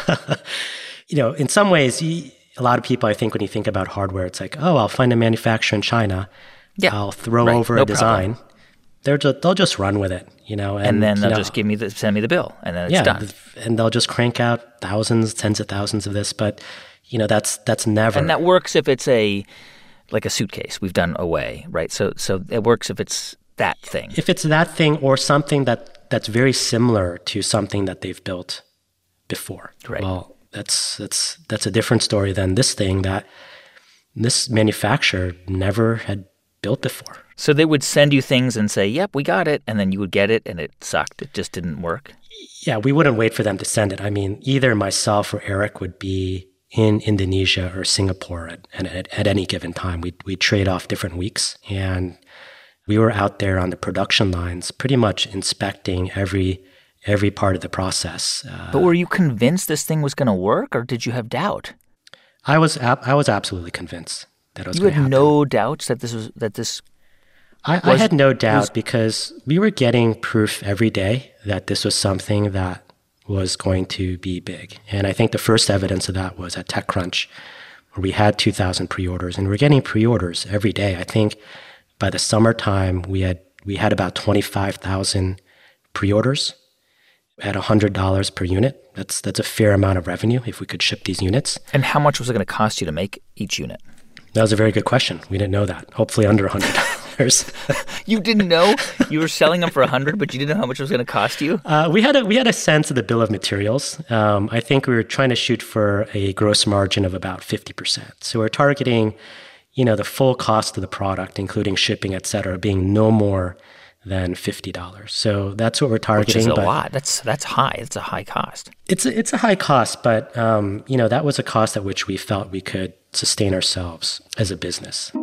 Yeah. In some ways, a lot of people, I think, when you think about hardware, it's like, oh, I'll find a manufacturer in China. Yeah, I'll throw over a design. They'll just run with it, and then they'll just send me the bill, and then it's done. And they'll just crank out thousands, tens of thousands of this, but that's never. And that works if it's like a suitcase we've done away, right? So it works if it's that thing. If it's that thing or something that's very similar to something that they've built before. Right. Well, that's a different story than this thing that this manufacturer never had built before. So they would send you things and say, yep, we got it, and then you would get it, and it sucked. It just didn't work. Yeah, we wouldn't wait for them to send it. I mean, either myself or Eric would be in Indonesia or Singapore at any given time. We'd trade off different weeks, and we were out there on the production lines pretty much inspecting every part of the process. But were you convinced this thing was going to work, or did you have doubt? I was absolutely convinced that it was going to happen. You had no doubts that this I had no doubt because we were getting proof every day that this was something that was going to be big. And I think the first evidence of that was at TechCrunch, where we had 2,000 pre-orders, and we're getting pre-orders every day. I think by the summertime, we had about 25,000 pre-orders at $100 per unit. That's a fair amount of revenue if we could ship these units. And how much was it going to cost you to make each unit? That was a very good question. We didn't know that. Hopefully under $100. You didn't know? You were selling them for $100, but you didn't know how much it was going to cost you? We had a sense of the bill of materials. I think we were trying to shoot for a gross margin of about 50%. So we're targeting, the full cost of the product, including shipping, et cetera, being no more than $50. So that's what we're targeting. Which is a lot. That's high. It's a high cost. It's a high cost, but that was a cost at which we felt we could sustain ourselves as a business.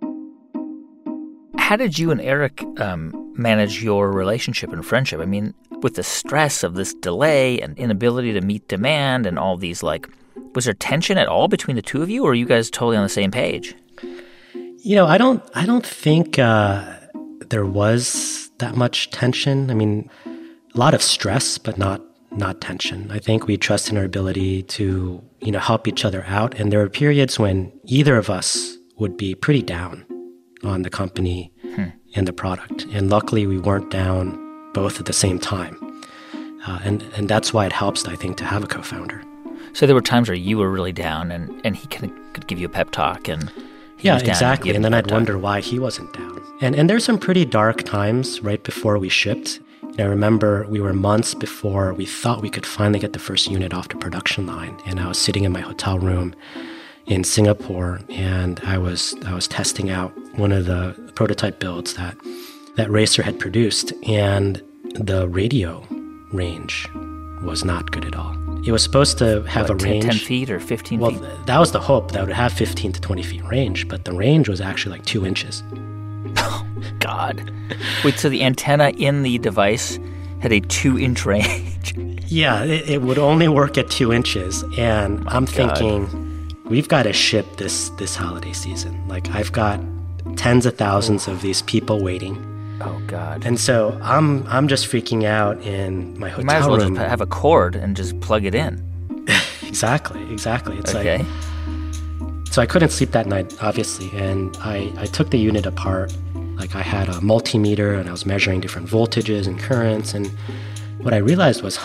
How did you and Eric manage your relationship and friendship? I mean, with the stress of this delay and inability to meet demand and all these, was there tension at all between the two of you, or are you guys totally on the same page? I don't think there was that much tension. I mean, a lot of stress, but not tension. I think we trust in our ability to, help each other out. And there were periods when either of us would be pretty down on the company and the product. And luckily, we weren't down both at the same time. And that's why it helps, I think, to have a co-founder. So there were times where you were really down and he could give you a pep talk. And yeah, exactly. And then I'd wonder why he wasn't down. And there's some pretty dark times right before we shipped. I remember we were months before we thought we could finally get the first unit off the production line. And I was sitting in my hotel room in Singapore, and I was testing out one of the prototype builds that Racer had produced, and the radio range was not good at all. It was supposed to have a range 10 feet or 15 feet? Well, that was the hope, that it would have 15 to 20 feet range, but the range was actually 2 inches. Oh, God. Wait, so the antenna in the device had a 2-inch range? Yeah, it would only work at 2 inches, and I'm thinking, we've got to ship this holiday season. I've got tens of thousands of these people waiting. Oh, God. And so I'm just freaking out in my hotel room. You might as well just have a cord and just plug it in. Exactly. It's okay. So I couldn't sleep that night, obviously, and I took the unit apart. Like, I had a multimeter, and I was measuring different voltages and currents, and what I realized was,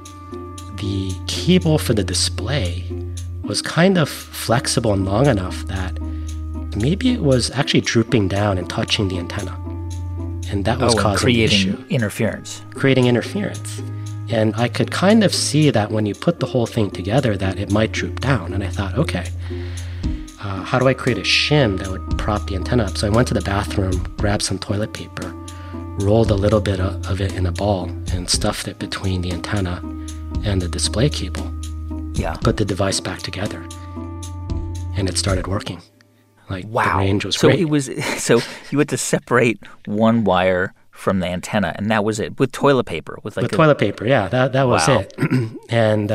the cable for the display was kind of flexible and long enough that maybe it was actually drooping down and touching the antenna. And that was causing the issue. Creating interference. And I could kind of see that when you put the whole thing together that it might droop down. And I thought, okay, how do I create a shim that would prop the antenna up? So I went to the bathroom, grabbed some toilet paper, rolled a little bit of it in a ball, and stuffed it between the antenna and the display cable. Yeah. Put the device back together. And it started working. Like, wow. The range was great. So you had to separate one wire from the antenna, and that was it, with toilet paper. With toilet paper, yeah, that was it. And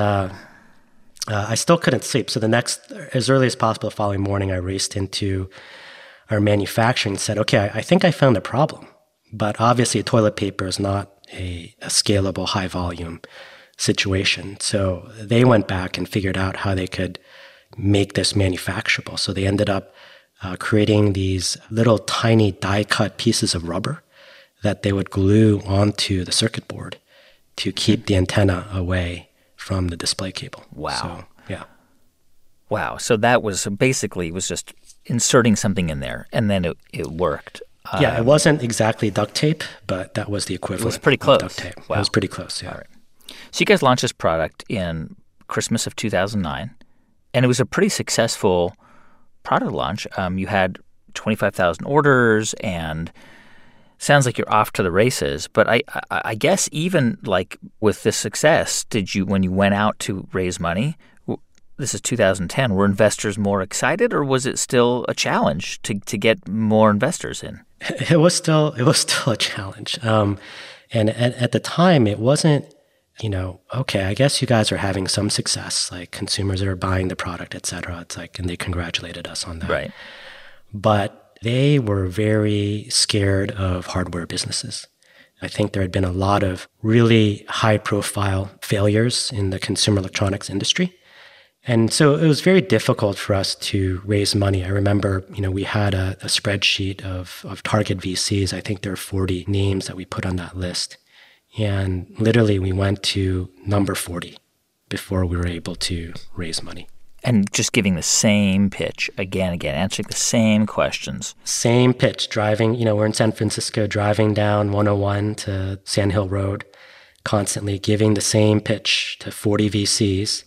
I still couldn't sleep. So as early as possible the following morning, I raced into our manufacturing and said, okay, I think I found a problem. But obviously toilet paper is not a scalable, high volume situation. So they went back and figured out how they could make this manufacturable. So they ended up creating these little tiny die-cut pieces of rubber that they would glue onto the circuit board to keep the antenna away from the display cable. Wow. So, yeah. Wow. So that was basically was just inserting something in there, and then it worked. Yeah, it wasn't exactly duct tape, but that was the equivalent. It was pretty close. Of duct tape. Wow. It was pretty close, yeah. All right. So you guys launched this product in Christmas of 2009, and it was a pretty successful product launch. You had 25,000 orders, and sounds like you're off to the races. But I guess even like with this success, when you went out to raise money, this is 2010, were investors more excited, or was it still a challenge to get more investors in? It was still a challenge. And at the time, it wasn't, okay, I guess you guys are having some success, like consumers are buying the product, et cetera. It's like, and they congratulated us on that. Right. But they were very scared of hardware businesses. I think there had been a lot of really high-profile failures in the consumer electronics industry. And so it was very difficult for us to raise money. I remember, we had a spreadsheet of target VCs. I think there are 40 names that we put on that list. And literally we went to number 40 before we were able to raise money. And just giving the same pitch again, answering the same questions. Same pitch, driving, we're in San Francisco, driving down 101 to Sand Hill Road, constantly giving the same pitch to 40 VCs.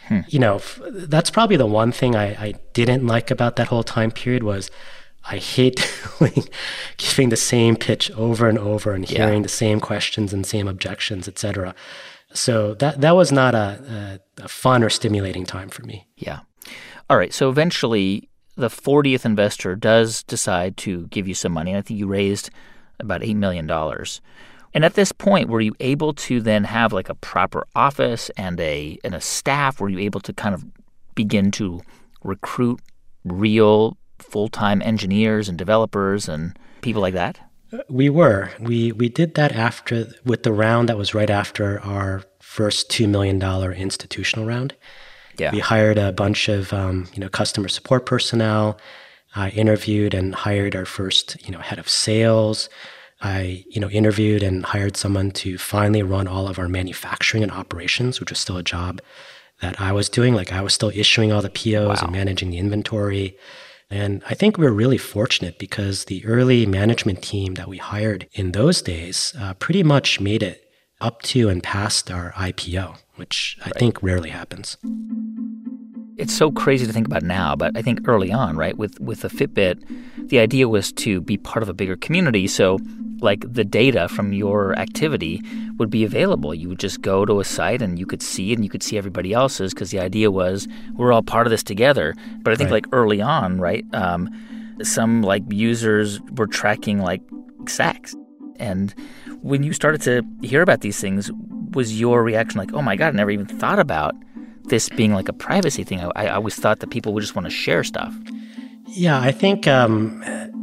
That's probably the one thing I didn't like about that whole time period was I hate giving the same pitch over and over and hearing the same questions and same objections, et cetera. So that was not a fun or stimulating time for me. Yeah. All right. So eventually the 40th investor does decide to give you some money. And I think you raised about $8 million. And at this point, were you able to then have like a proper office and a staff? Were you able to kind of begin to recruit real full-time engineers and developers and people like that? We were. We did that with the round that was right after our first $2 million institutional round. Yeah. We hired a bunch of customer support personnel. I interviewed and hired our first head of sales. I interviewed and hired someone to finally run all of our manufacturing and operations, which was still a job that I was doing. Like I was still issuing all the POs and managing the inventory. And I think we were really fortunate because the early management team that we hired in those days pretty much made it up to and past our IPO, which I think rarely happens. It's so crazy to think about now, but I think early on, right, with the Fitbit, the idea was to be part of a bigger community. So like the data from your activity would be available. You would just go to a site and you could see it and you could see everybody else's because the idea was we're all part of this together. But I think like early on, right, some like users were tracking like sacks. And when you started to hear about these things, was your reaction like, oh my God, I never even thought about this being like a privacy thing? I always thought that people would just want to share stuff. Yeah, I think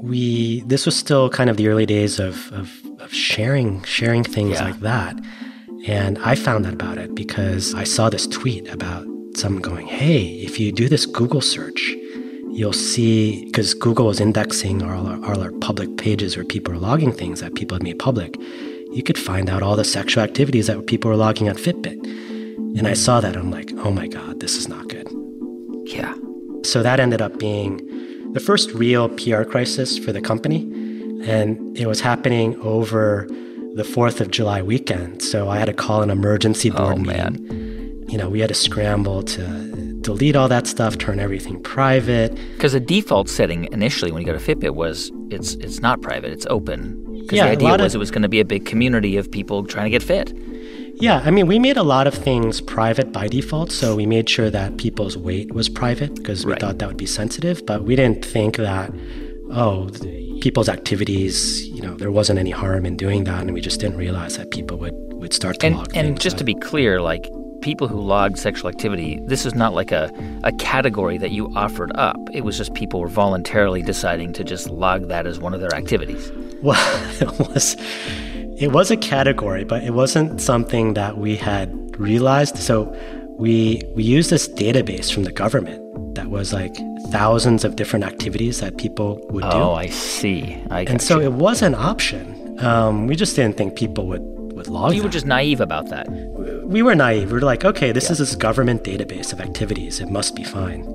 this was still kind of the early days of sharing things like that. And I found out about it because I saw this tweet about someone going, hey, if you do this Google search, you'll see, because Google is indexing all our public pages where people are logging things that people have made public, you could find out all the sexual activities that people are logging on Fitbit. And I saw that, I'm like, oh my God, this is not good. Yeah. So that ended up being the first real PR crisis for the company. And it was happening over the 4th of July weekend. So I had to call an emergency board meeting. You know, we had to scramble to delete all that stuff, turn everything private. Because the default setting initially when you go to Fitbit was it's not private, it's open. Because Yeah, the idea was it was going to be a big community of people trying to get fit. Yeah, I mean, we made a lot of things private by default. So we made sure that people's weight was private because we thought that would be sensitive. But we didn't think that, people's activities, you know, there wasn't any harm in doing that. And we just didn't realize that people would start to log things. And just to be clear, like, people who logged sexual activity, this is not like a category that you offered up. It was just people were voluntarily deciding to just log that as one of their activities. Well, it was a category, but it wasn't something that we had realized. So we used this database from the government that was like thousands of different activities that people would do. Oh, I see. So it was an option. We just didn't think people would log You were just naive about that. We were naive. We were like, okay, this is this government database of activities. It must be fine.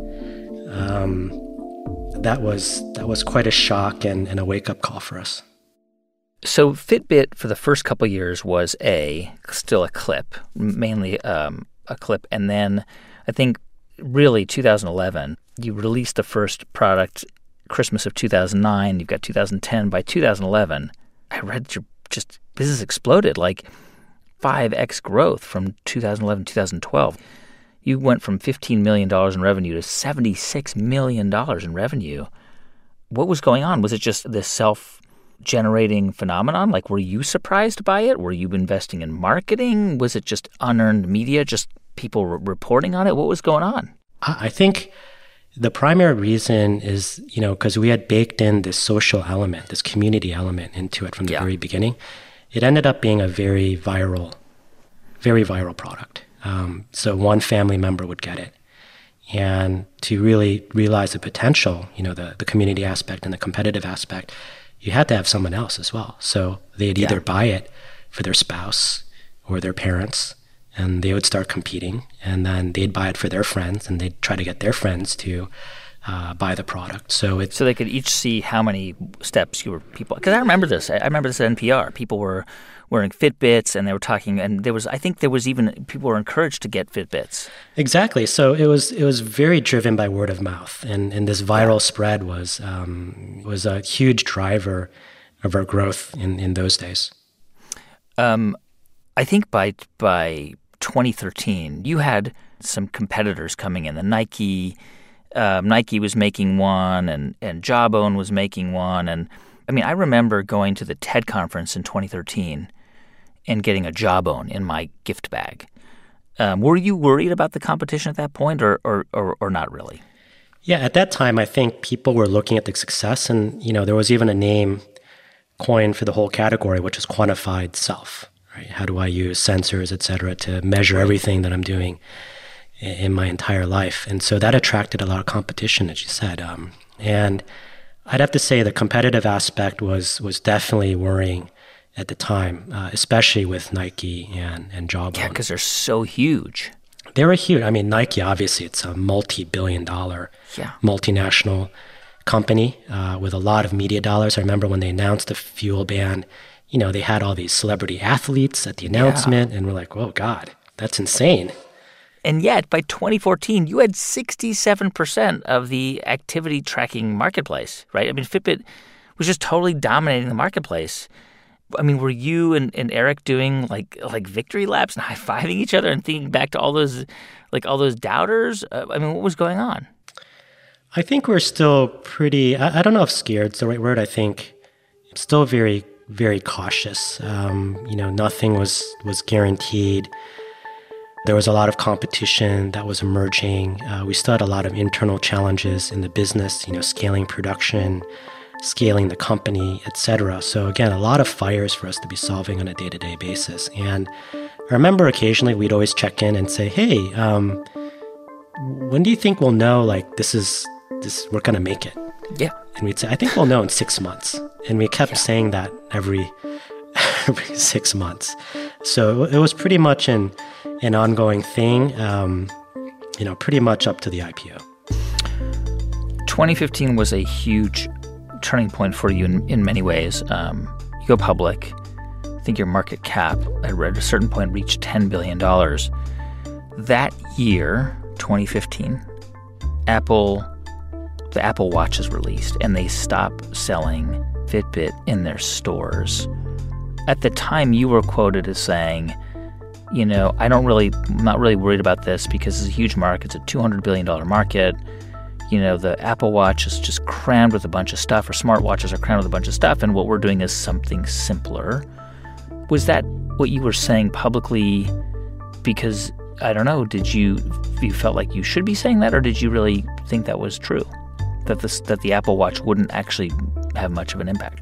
That was quite a shock and a wake-up call for us. So Fitbit for the first couple of years was still a clip, mainly a clip. And then I think really 2011, you released the first product Christmas of 2009. You've got 2010. By 2011, I read your business exploded, like 5x growth from 2011 to 2012. You went from $15 million in revenue to $76 million in revenue. What was going on? Was it just this self-generating phenomenon? Like, were you surprised by it? Were you investing in marketing? Was it just unearned media, just people reporting on it? What was going on? I think the primary reason is, because we had baked in this social element, this community element into it from the very beginning. It ended up being a very viral product. So one family member would get it. And to really realize the potential, the community aspect and the competitive aspect, you had to have someone else as well. So they'd either buy it for their spouse or their parents, and they would start competing, and then they'd buy it for their friends, and they'd try to get their friends to buy the product. So they could each see how many steps people. Because I remember this. I remember this at NPR. People were wearing Fitbits, and they were talking. And I think there was even people were encouraged to get Fitbits. Exactly. So it was very driven by word of mouth, and this viral spread was a huge driver of our growth in those days. I think by 2013, you had some competitors coming in. The Nike was making one, and Jawbone was making one. And I mean, I remember going to the TED conference in 2013 and getting a Jawbone in my gift bag. Were you worried about the competition at that point, or not really? Yeah, at that time, I think people were looking at the success, and there was even a name coined for the whole category, which is quantified self. Right? How do I use sensors, et cetera, to measure everything that I'm doing in my entire life? And so that attracted a lot of competition, as you said. And I'd have to say the competitive aspect was definitely worrying at the time, especially with Nike and Jawbone. Yeah, because they're so huge. They were huge. I mean, Nike, obviously, it's a multi-billion-dollar multinational company with a lot of media dollars. I remember when they announced the fuel ban, they had all these celebrity athletes at the announcement, and we're like, oh, God, that's insane. And yet, by 2014, you had 67% of the activity tracking marketplace, right? I mean, Fitbit was just totally dominating the marketplace. I mean, were you and Eric doing like victory laps and high-fiving each other and thinking back to all those doubters? I mean, what was going on? I think we're still pretty, I don't know if scared's the right word. I think still very, very cautious. Nothing was guaranteed. There was a lot of competition that was emerging. We still had a lot of internal challenges in the business, scaling production, scaling the company, etc. So again, a lot of fires for us to be solving on a day-to-day basis. And I remember occasionally we'd always check in and say, hey, when do you think we'll know we're going to make it? Yeah. And we'd say, I think we'll know in 6 months. And we kept saying that every 6 months. So it was pretty much an ongoing thing, pretty much up to the IPO. 2015 was a huge turning point for you in many ways. You go public. I think your market cap at a certain point reached $10 billion. That year, 2015, the Apple Watch is released, and they stop selling Fitbit in their stores. At the time, you were quoted as saying, I'm not really worried about this because it's a huge market. It's a $200 billion market. The Apple Watch is just crammed with a bunch of stuff, or smartwatches are crammed with a bunch of stuff, and what we're doing is something simpler. Was that what you were saying publicly? Because, I don't know, you felt like you should be saying that, or did you really think that was true? That the Apple Watch wouldn't actually have much of an impact?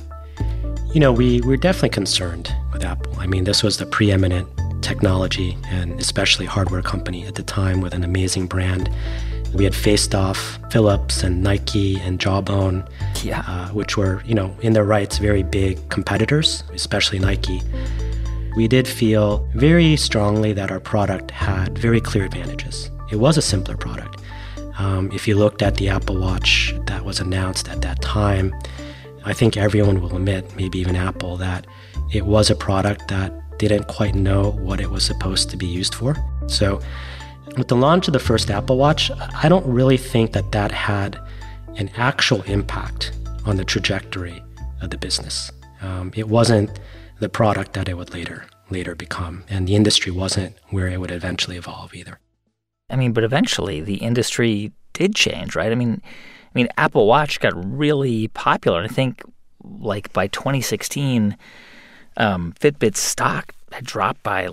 We're definitely concerned with Apple. I mean, this was the preeminent technology and especially hardware company at the time with an amazing brand. We had faced off Philips and Nike and Jawbone, which were, in their rights, very big competitors, especially Nike. We did feel very strongly that our product had very clear advantages. It was a simpler product. If you looked at the Apple Watch that was announced at that time, I think everyone will admit, maybe even Apple, that it was a product that didn't quite know what it was supposed to be used for. So with the launch of the first Apple Watch, I don't really think that had an actual impact on the trajectory of the business. It wasn't the product that it would later become, and the industry wasn't where it would eventually evolve either. But eventually the industry did change, right? I mean, Apple Watch got really popular. I think, by 2016, Fitbit's stock had dropped by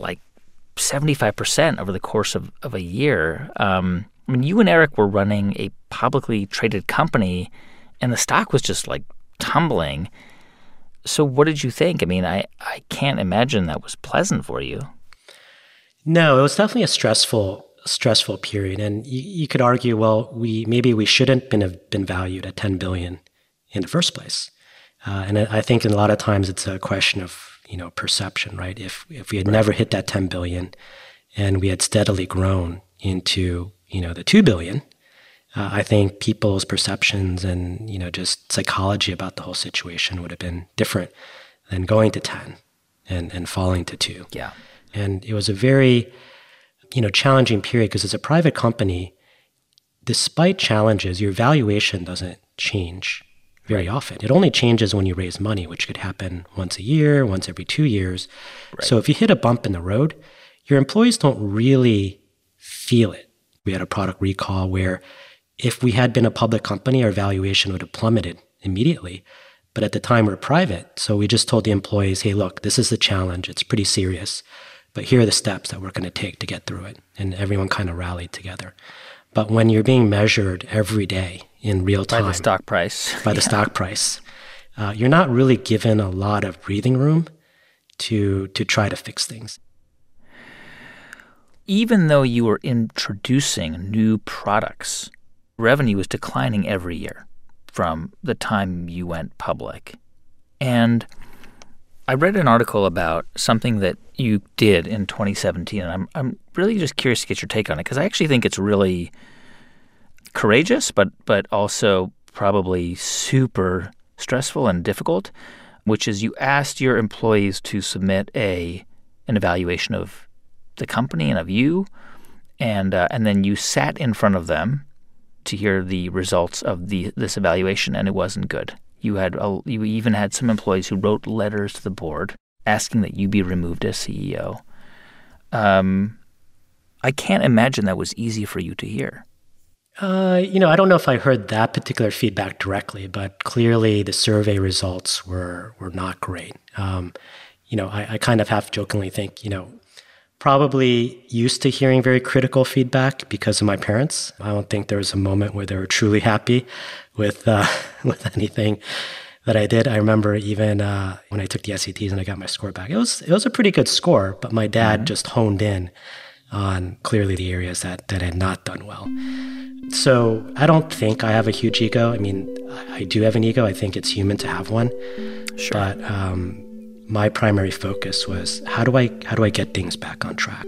75% over the course of a year. You and Eric were running a publicly traded company, and the stock was just tumbling. So what did you think? I can't imagine that was pleasant for you. No, it was definitely a stressful period. And you could argue, well, we shouldn't have been valued at $10 billion in the first place. And I think a lot of times it's a question of, perception, right? If we had never hit that 10 billion and we had steadily grown into, the 2 billion, I think people's perceptions and, just psychology about the whole situation would have been different than going to 10 and falling to 2. Yeah. And it was a very, challenging period because as a private company, despite challenges, your valuation doesn't change very often. It only changes when you raise money, which could happen once a year, once every 2 years. Right. So if you hit a bump in the road, your employees don't really feel it. We had a product recall where if we had been a public company, our valuation would have plummeted immediately. But at the time, we're private. So we just told the employees, hey, look, this is the challenge. It's pretty serious. But here are the steps that we're going to take to get through it. And everyone kind of rallied together. But when you're being measured every day in real time. By the stock price. By the stock price. You're not really given a lot of breathing room to try to fix things. Even though you were introducing new products, revenue was declining every year from the time you went public. And I read an article about something that you did in 2017, and I'm really just curious to get your take on it because I actually think it's really courageous, but also probably super stressful and difficult, which is you asked your employees to submit an evaluation of the company and of you, and then you sat in front of them to hear the results of this evaluation, and it wasn't good. You even had some employees who wrote letters to the board asking that you be removed as CEO. I can't imagine that was easy for you to hear. I don't know if I heard that particular feedback directly, but clearly the survey results were not great. I kind of half jokingly think, probably used to hearing very critical feedback because of my parents. I don't think there was a moment where they were truly happy with with anything that I did. I remember even when I took the SATs and I got my score back, it was a pretty good score, but my dad just honed in on clearly the areas that had not done well. So I don't think I have a huge ego. I mean, I do have an ego. I think it's human to have one. Sure. But my primary focus was how do I get things back on track?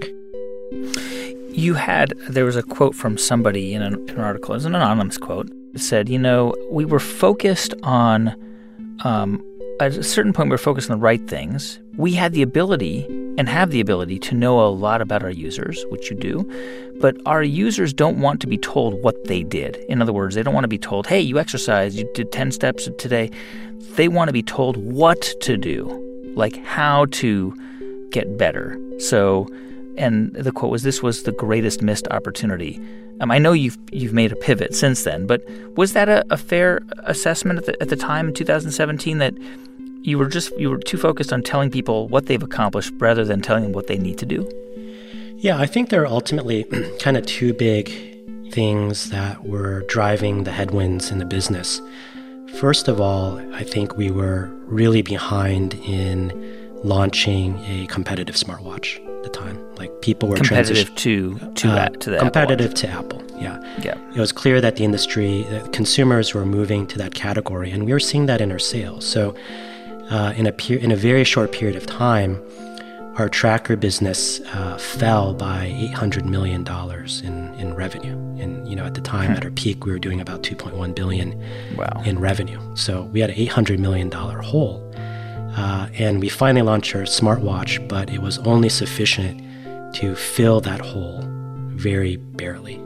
There was a quote from somebody in an article. It was an anonymous quote. It said, we were focused on, at a certain point, we were focused on the right things. We had the ability and have the ability to know a lot about our users, which you do, but our users don't want to be told what they did. In other words, they don't want to be told, hey, you exercised, you did 10 steps today. They want to be told what to do, like how to get better. So, and the quote was, this was the greatest missed opportunity. I know you've made a pivot since then, but was that a fair assessment at the time in 2017 that you were too focused on telling people what they've accomplished rather than telling them what they need to do? Yeah, I think there are ultimately kind of two big things that were driving the headwinds in the business. First of all, I think we were really behind in launching a competitive smartwatch at the time. Like people were competitive to the competitive Apple to Apple. Yeah. Yeah. It was clear that the industry, consumers were moving to that category, and we were seeing that in our sales. So in a very short period of time, our tracker business fell by $800 million in revenue. And at the time, at our peak, we were doing about $2.1 billion in revenue. So we had an $800 million hole. And we finally launched our smartwatch, but it was only sufficient to fill that hole very barely.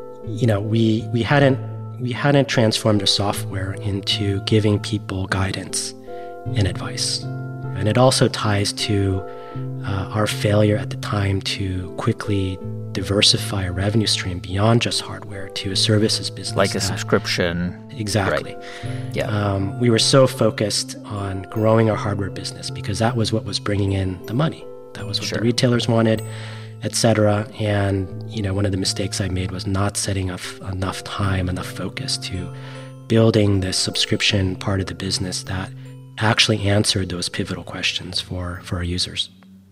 We hadn't transformed our software into giving people guidance and advice. And it also ties to our failure at the time to quickly diversify a revenue stream beyond just hardware to a services business. Like a subscription. Exactly. Right. Yeah. We were so focused on growing our hardware business because that was what was bringing in the money. That was what the retailers wanted, et cetera. And, one of the mistakes I made was not setting enough time, enough focus to building this subscription part of the business that actually answered those pivotal questions for our users.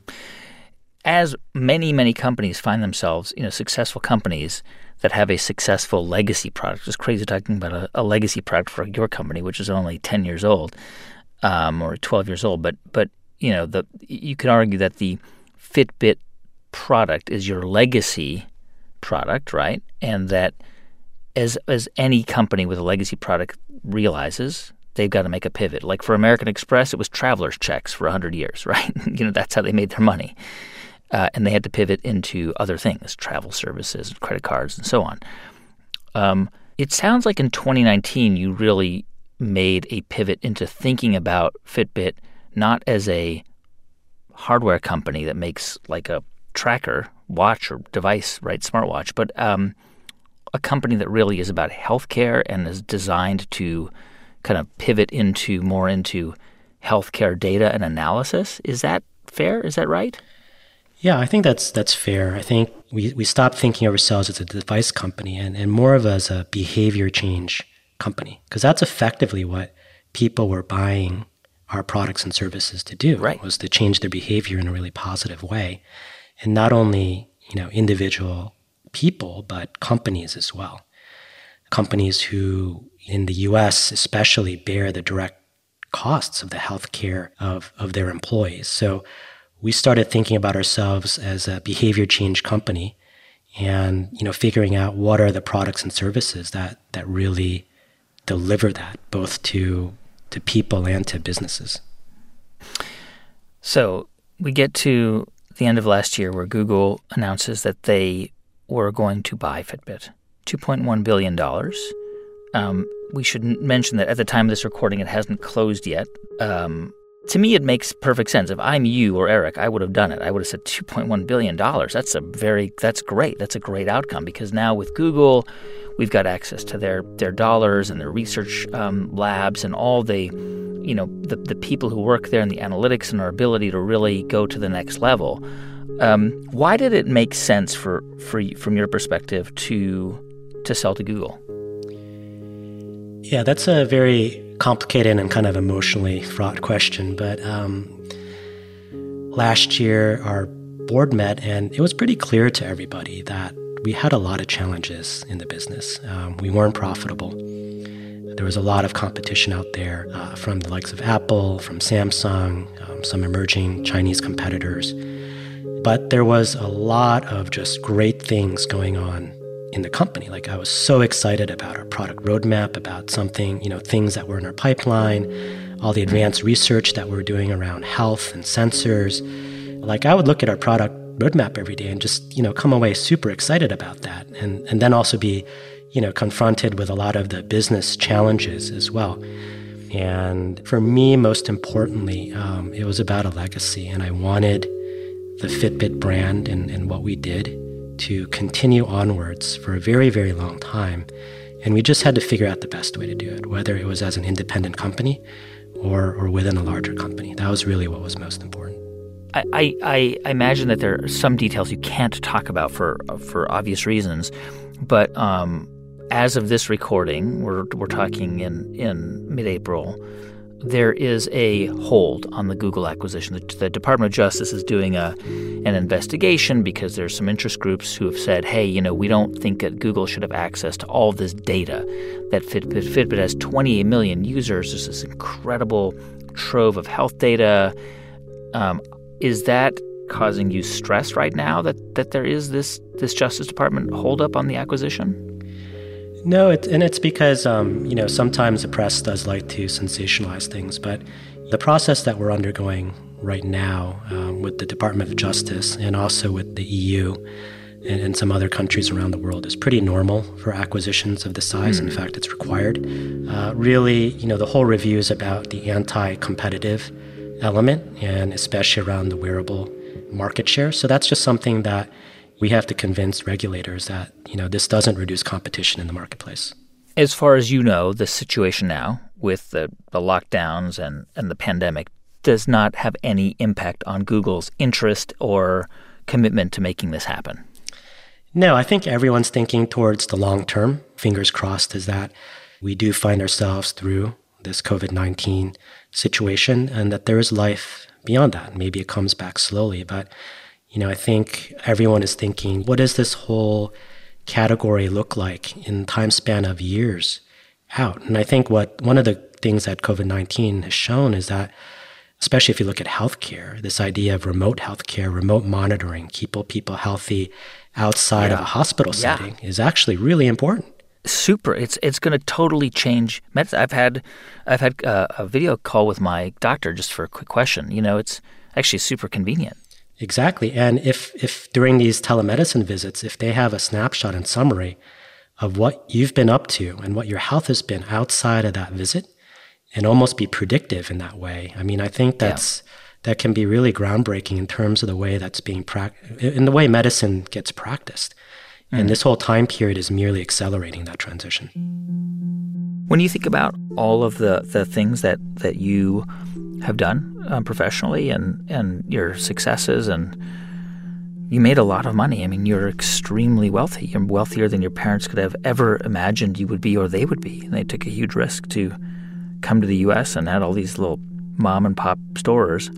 As many, many companies find themselves, successful companies that have a successful legacy product. It's crazy talking about a legacy product for your company, which is only 10 years old or 12 years old. But you could argue that the Fitbit product is your legacy product, right? And that as any company with a legacy product realizes, they've got to make a pivot. Like for American Express, it was traveler's checks for 100 years, right? That's how they made their money. And they had to pivot into other things, travel services, credit cards, and so on. It sounds like in 2019, you really made a pivot into thinking about Fitbit not as a hardware company that makes like a tracker, watch, or device, right, smartwatch, but a company that really is about healthcare and is designed to kind of pivot into healthcare data and analysis. Is that fair? Is that right? Yeah, I think that's fair. I think we stopped thinking of ourselves as a device company and more of as a behavior change company, because that's effectively what people were buying our products and services to do, right, was to change their behavior in a really positive way. And not only, individual people, but companies as well. Companies who, in the U.S. especially, bear the direct costs of the healthcare of their employees. So we started thinking about ourselves as a behavior change company and, figuring out what are the products and services that really deliver that both to people and to businesses. So we get to the end of last year where Google announces that they were going to buy Fitbit, $2.1 billion. We should mention that at the time of this recording, it hasn't closed yet. To me, it makes perfect sense. If I'm you or Eric, I would have done it. I would have said $2.1 billion. That's great. That's a great outcome because now with Google, we've got access to their dollars and their research labs and all the people who work there and the analytics and our ability to really go to the next level. Why did it make sense from your perspective to sell to Google? Yeah, that's a very complicated and kind of emotionally fraught question. But last year, our board met, and it was pretty clear to everybody that we had a lot of challenges in the business. We weren't profitable. There was a lot of competition out there from the likes of Apple, from Samsung, some emerging Chinese competitors. But there was a lot of just great things going on in the company. Like, I was so excited about our product roadmap, about something, things that were in our pipeline, all the advanced research that we're doing around health and sensors. Like, I would look at our product roadmap every day and just, come away super excited about that. And then also be, confronted with a lot of the business challenges as well. And for me, most importantly, it was about a legacy. And I wanted the Fitbit brand and what we did to continue onwards for a very, very long time. And we just had to figure out the best way to do it, whether it was as an independent company or within a larger company. That was really what was most important. I imagine that there are some details you can't talk about for obvious reasons, but as of this recording, we're talking in mid-April, there is a hold on the Google acquisition. The Department of Justice is doing an investigation because there's some interest groups who have said, hey, we don't think that Google should have access to all of this data. That Fitbit has 28 million users. There's this incredible trove of health data. Is that causing you stress right now that there is this Justice Department holdup on the acquisition? No, it's because, sometimes the press does like to sensationalize things, but the process that we're undergoing right now with the Department of Justice and also with the EU and some other countries around the world is pretty normal for acquisitions of this size. In fact, it's required. Really, the whole review is about the anti-competitive element, and especially around the wearable market share. So that's just something that we have to convince regulators that, this doesn't reduce competition in the marketplace. As far as you know, the situation now with the lockdowns and the pandemic does not have any impact on Google's interest or commitment to making this happen. No, I think everyone's thinking towards the long term. Fingers crossed is that we do find ourselves through this COVID-19 situation and that there is life beyond that. Maybe it comes back slowly, but I think everyone is thinking, what does this whole category look like in time span of years out? And I think one of the things that COVID-19 has shown is that, especially if you look at healthcare, this idea of remote healthcare, remote monitoring, keep people healthy outside of a hospital setting is actually really important. Super. It's going to totally change medicine. I've had a video call with my doctor just for a quick question. It's actually super convenient. Exactly. And if during these telemedicine visits, if they have a snapshot and summary of what you've been up to and what your health has been outside of that visit and almost be predictive in that way, I think that can be really groundbreaking in terms of the way that's being in the way medicine gets practiced. And this whole time period is merely accelerating that transition. When you think about all of the things that you have done professionally and your successes, and you made a lot of money. You're extremely wealthy. You're wealthier than your parents could have ever imagined you would be or they would be. And they took a huge risk to come to the U.S. and had all these little mom and pop stores.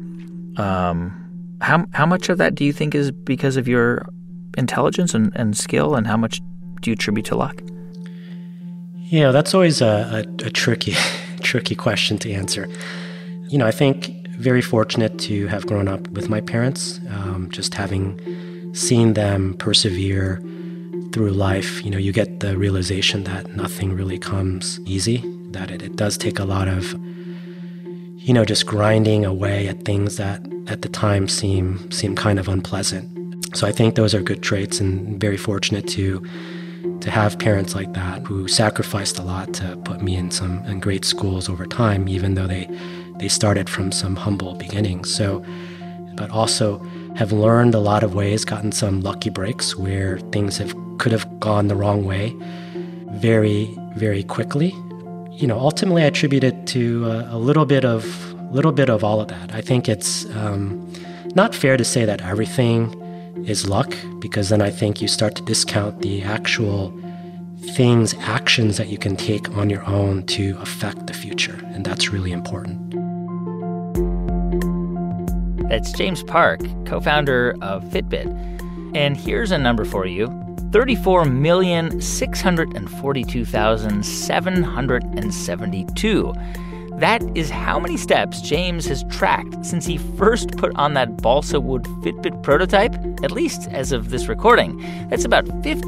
How much of that do you think is because of your intelligence and skill, and how much do you attribute to luck? That's always a tricky question to answer. I think very fortunate to have grown up with my parents, just having seen them persevere through life. You get the realization that nothing really comes easy, that it does take a lot of, just grinding away at things that at the time seem kind of unpleasant. So I think those are good traits, and very fortunate to have parents like that who sacrificed a lot to put me in great schools over time, even though they started from some humble beginnings. So, but also have learned a lot of ways, gotten some lucky breaks where things could have gone the wrong way very, very quickly. Ultimately I attribute it to a little bit of all of that. I think it's not fair to say that everything is luck, because then I think you start to discount the actual things, actions that you can take on your own to affect the future. And that's really important. That's James Park, co-founder of Fitbit. And here's a number for you: 34,642,772. That is how many steps James has tracked since he first put on that balsa wood Fitbit prototype, at least as of this recording. That's about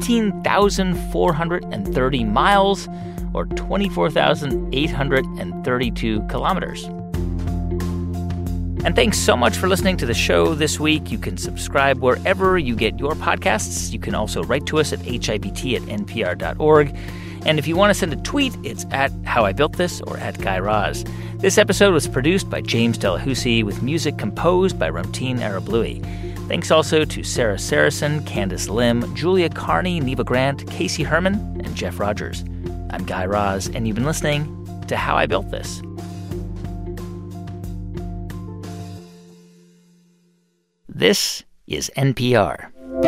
15,430 miles, or 24,832 kilometers. And thanks so much for listening to the show this week. You can subscribe wherever you get your podcasts. You can also write to us at hibt@npr.org. And if you want to send a tweet, it's at How I Built This or at Guy Raz. This episode was produced by James Delahousie with music composed by Ramtin Arablouei. Thanks also to Sarah Saracen, Candace Lim, Julia Carney, Neva Grant, Casey Herman, and Jeff Rogers. I'm Guy Raz, and you've been listening to How I Built This. This is NPR.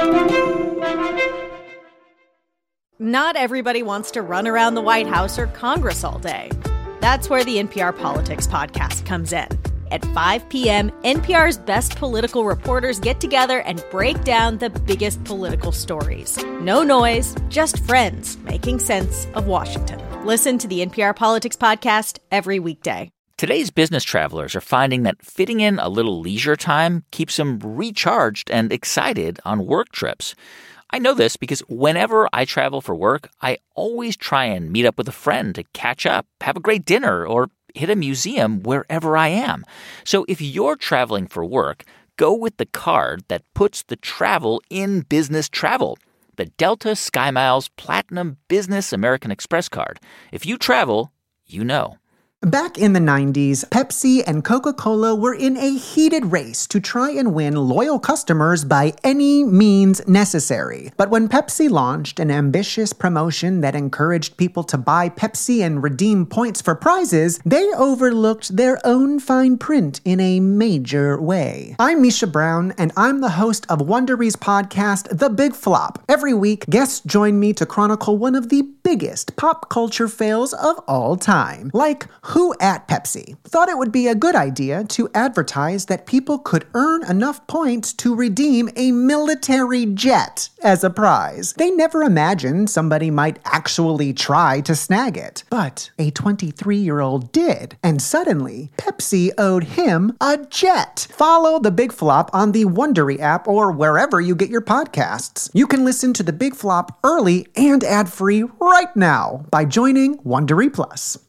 Not everybody wants to run around the White House or Congress all day. That's where the NPR Politics Podcast comes in. At 5 p.m., NPR's best political reporters get together and break down the biggest political stories. No noise, just friends making sense of Washington. Listen to the NPR Politics Podcast every weekday. Today's business travelers are finding that fitting in a little leisure time keeps them recharged and excited on work trips. I know this because whenever I travel for work, I always try and meet up with a friend to catch up, have a great dinner, or hit a museum wherever I am. So if you're traveling for work, go with the card that puts the travel in business travel. The Delta SkyMiles Platinum Business American Express card. If you travel, you know. Back in the 90s, Pepsi and Coca-Cola were in a heated race to try and win loyal customers by any means necessary. But when Pepsi launched an ambitious promotion that encouraged people to buy Pepsi and redeem points for prizes, they overlooked their own fine print in a major way. I'm Misha Brown, and I'm the host of Wondery's podcast, The Big Flop. Every week, guests join me to chronicle one of the biggest pop culture fails of all time, like who at Pepsi thought it would be a good idea to advertise that people could earn enough points to redeem a military jet as a prize. They never imagined somebody might actually try to snag it. But a 23-year-old did, and suddenly Pepsi owed him a jet. Follow The Big Flop on the Wondery app or wherever you get your podcasts. You can listen to The Big Flop early and ad-free right now by joining Wondery Plus.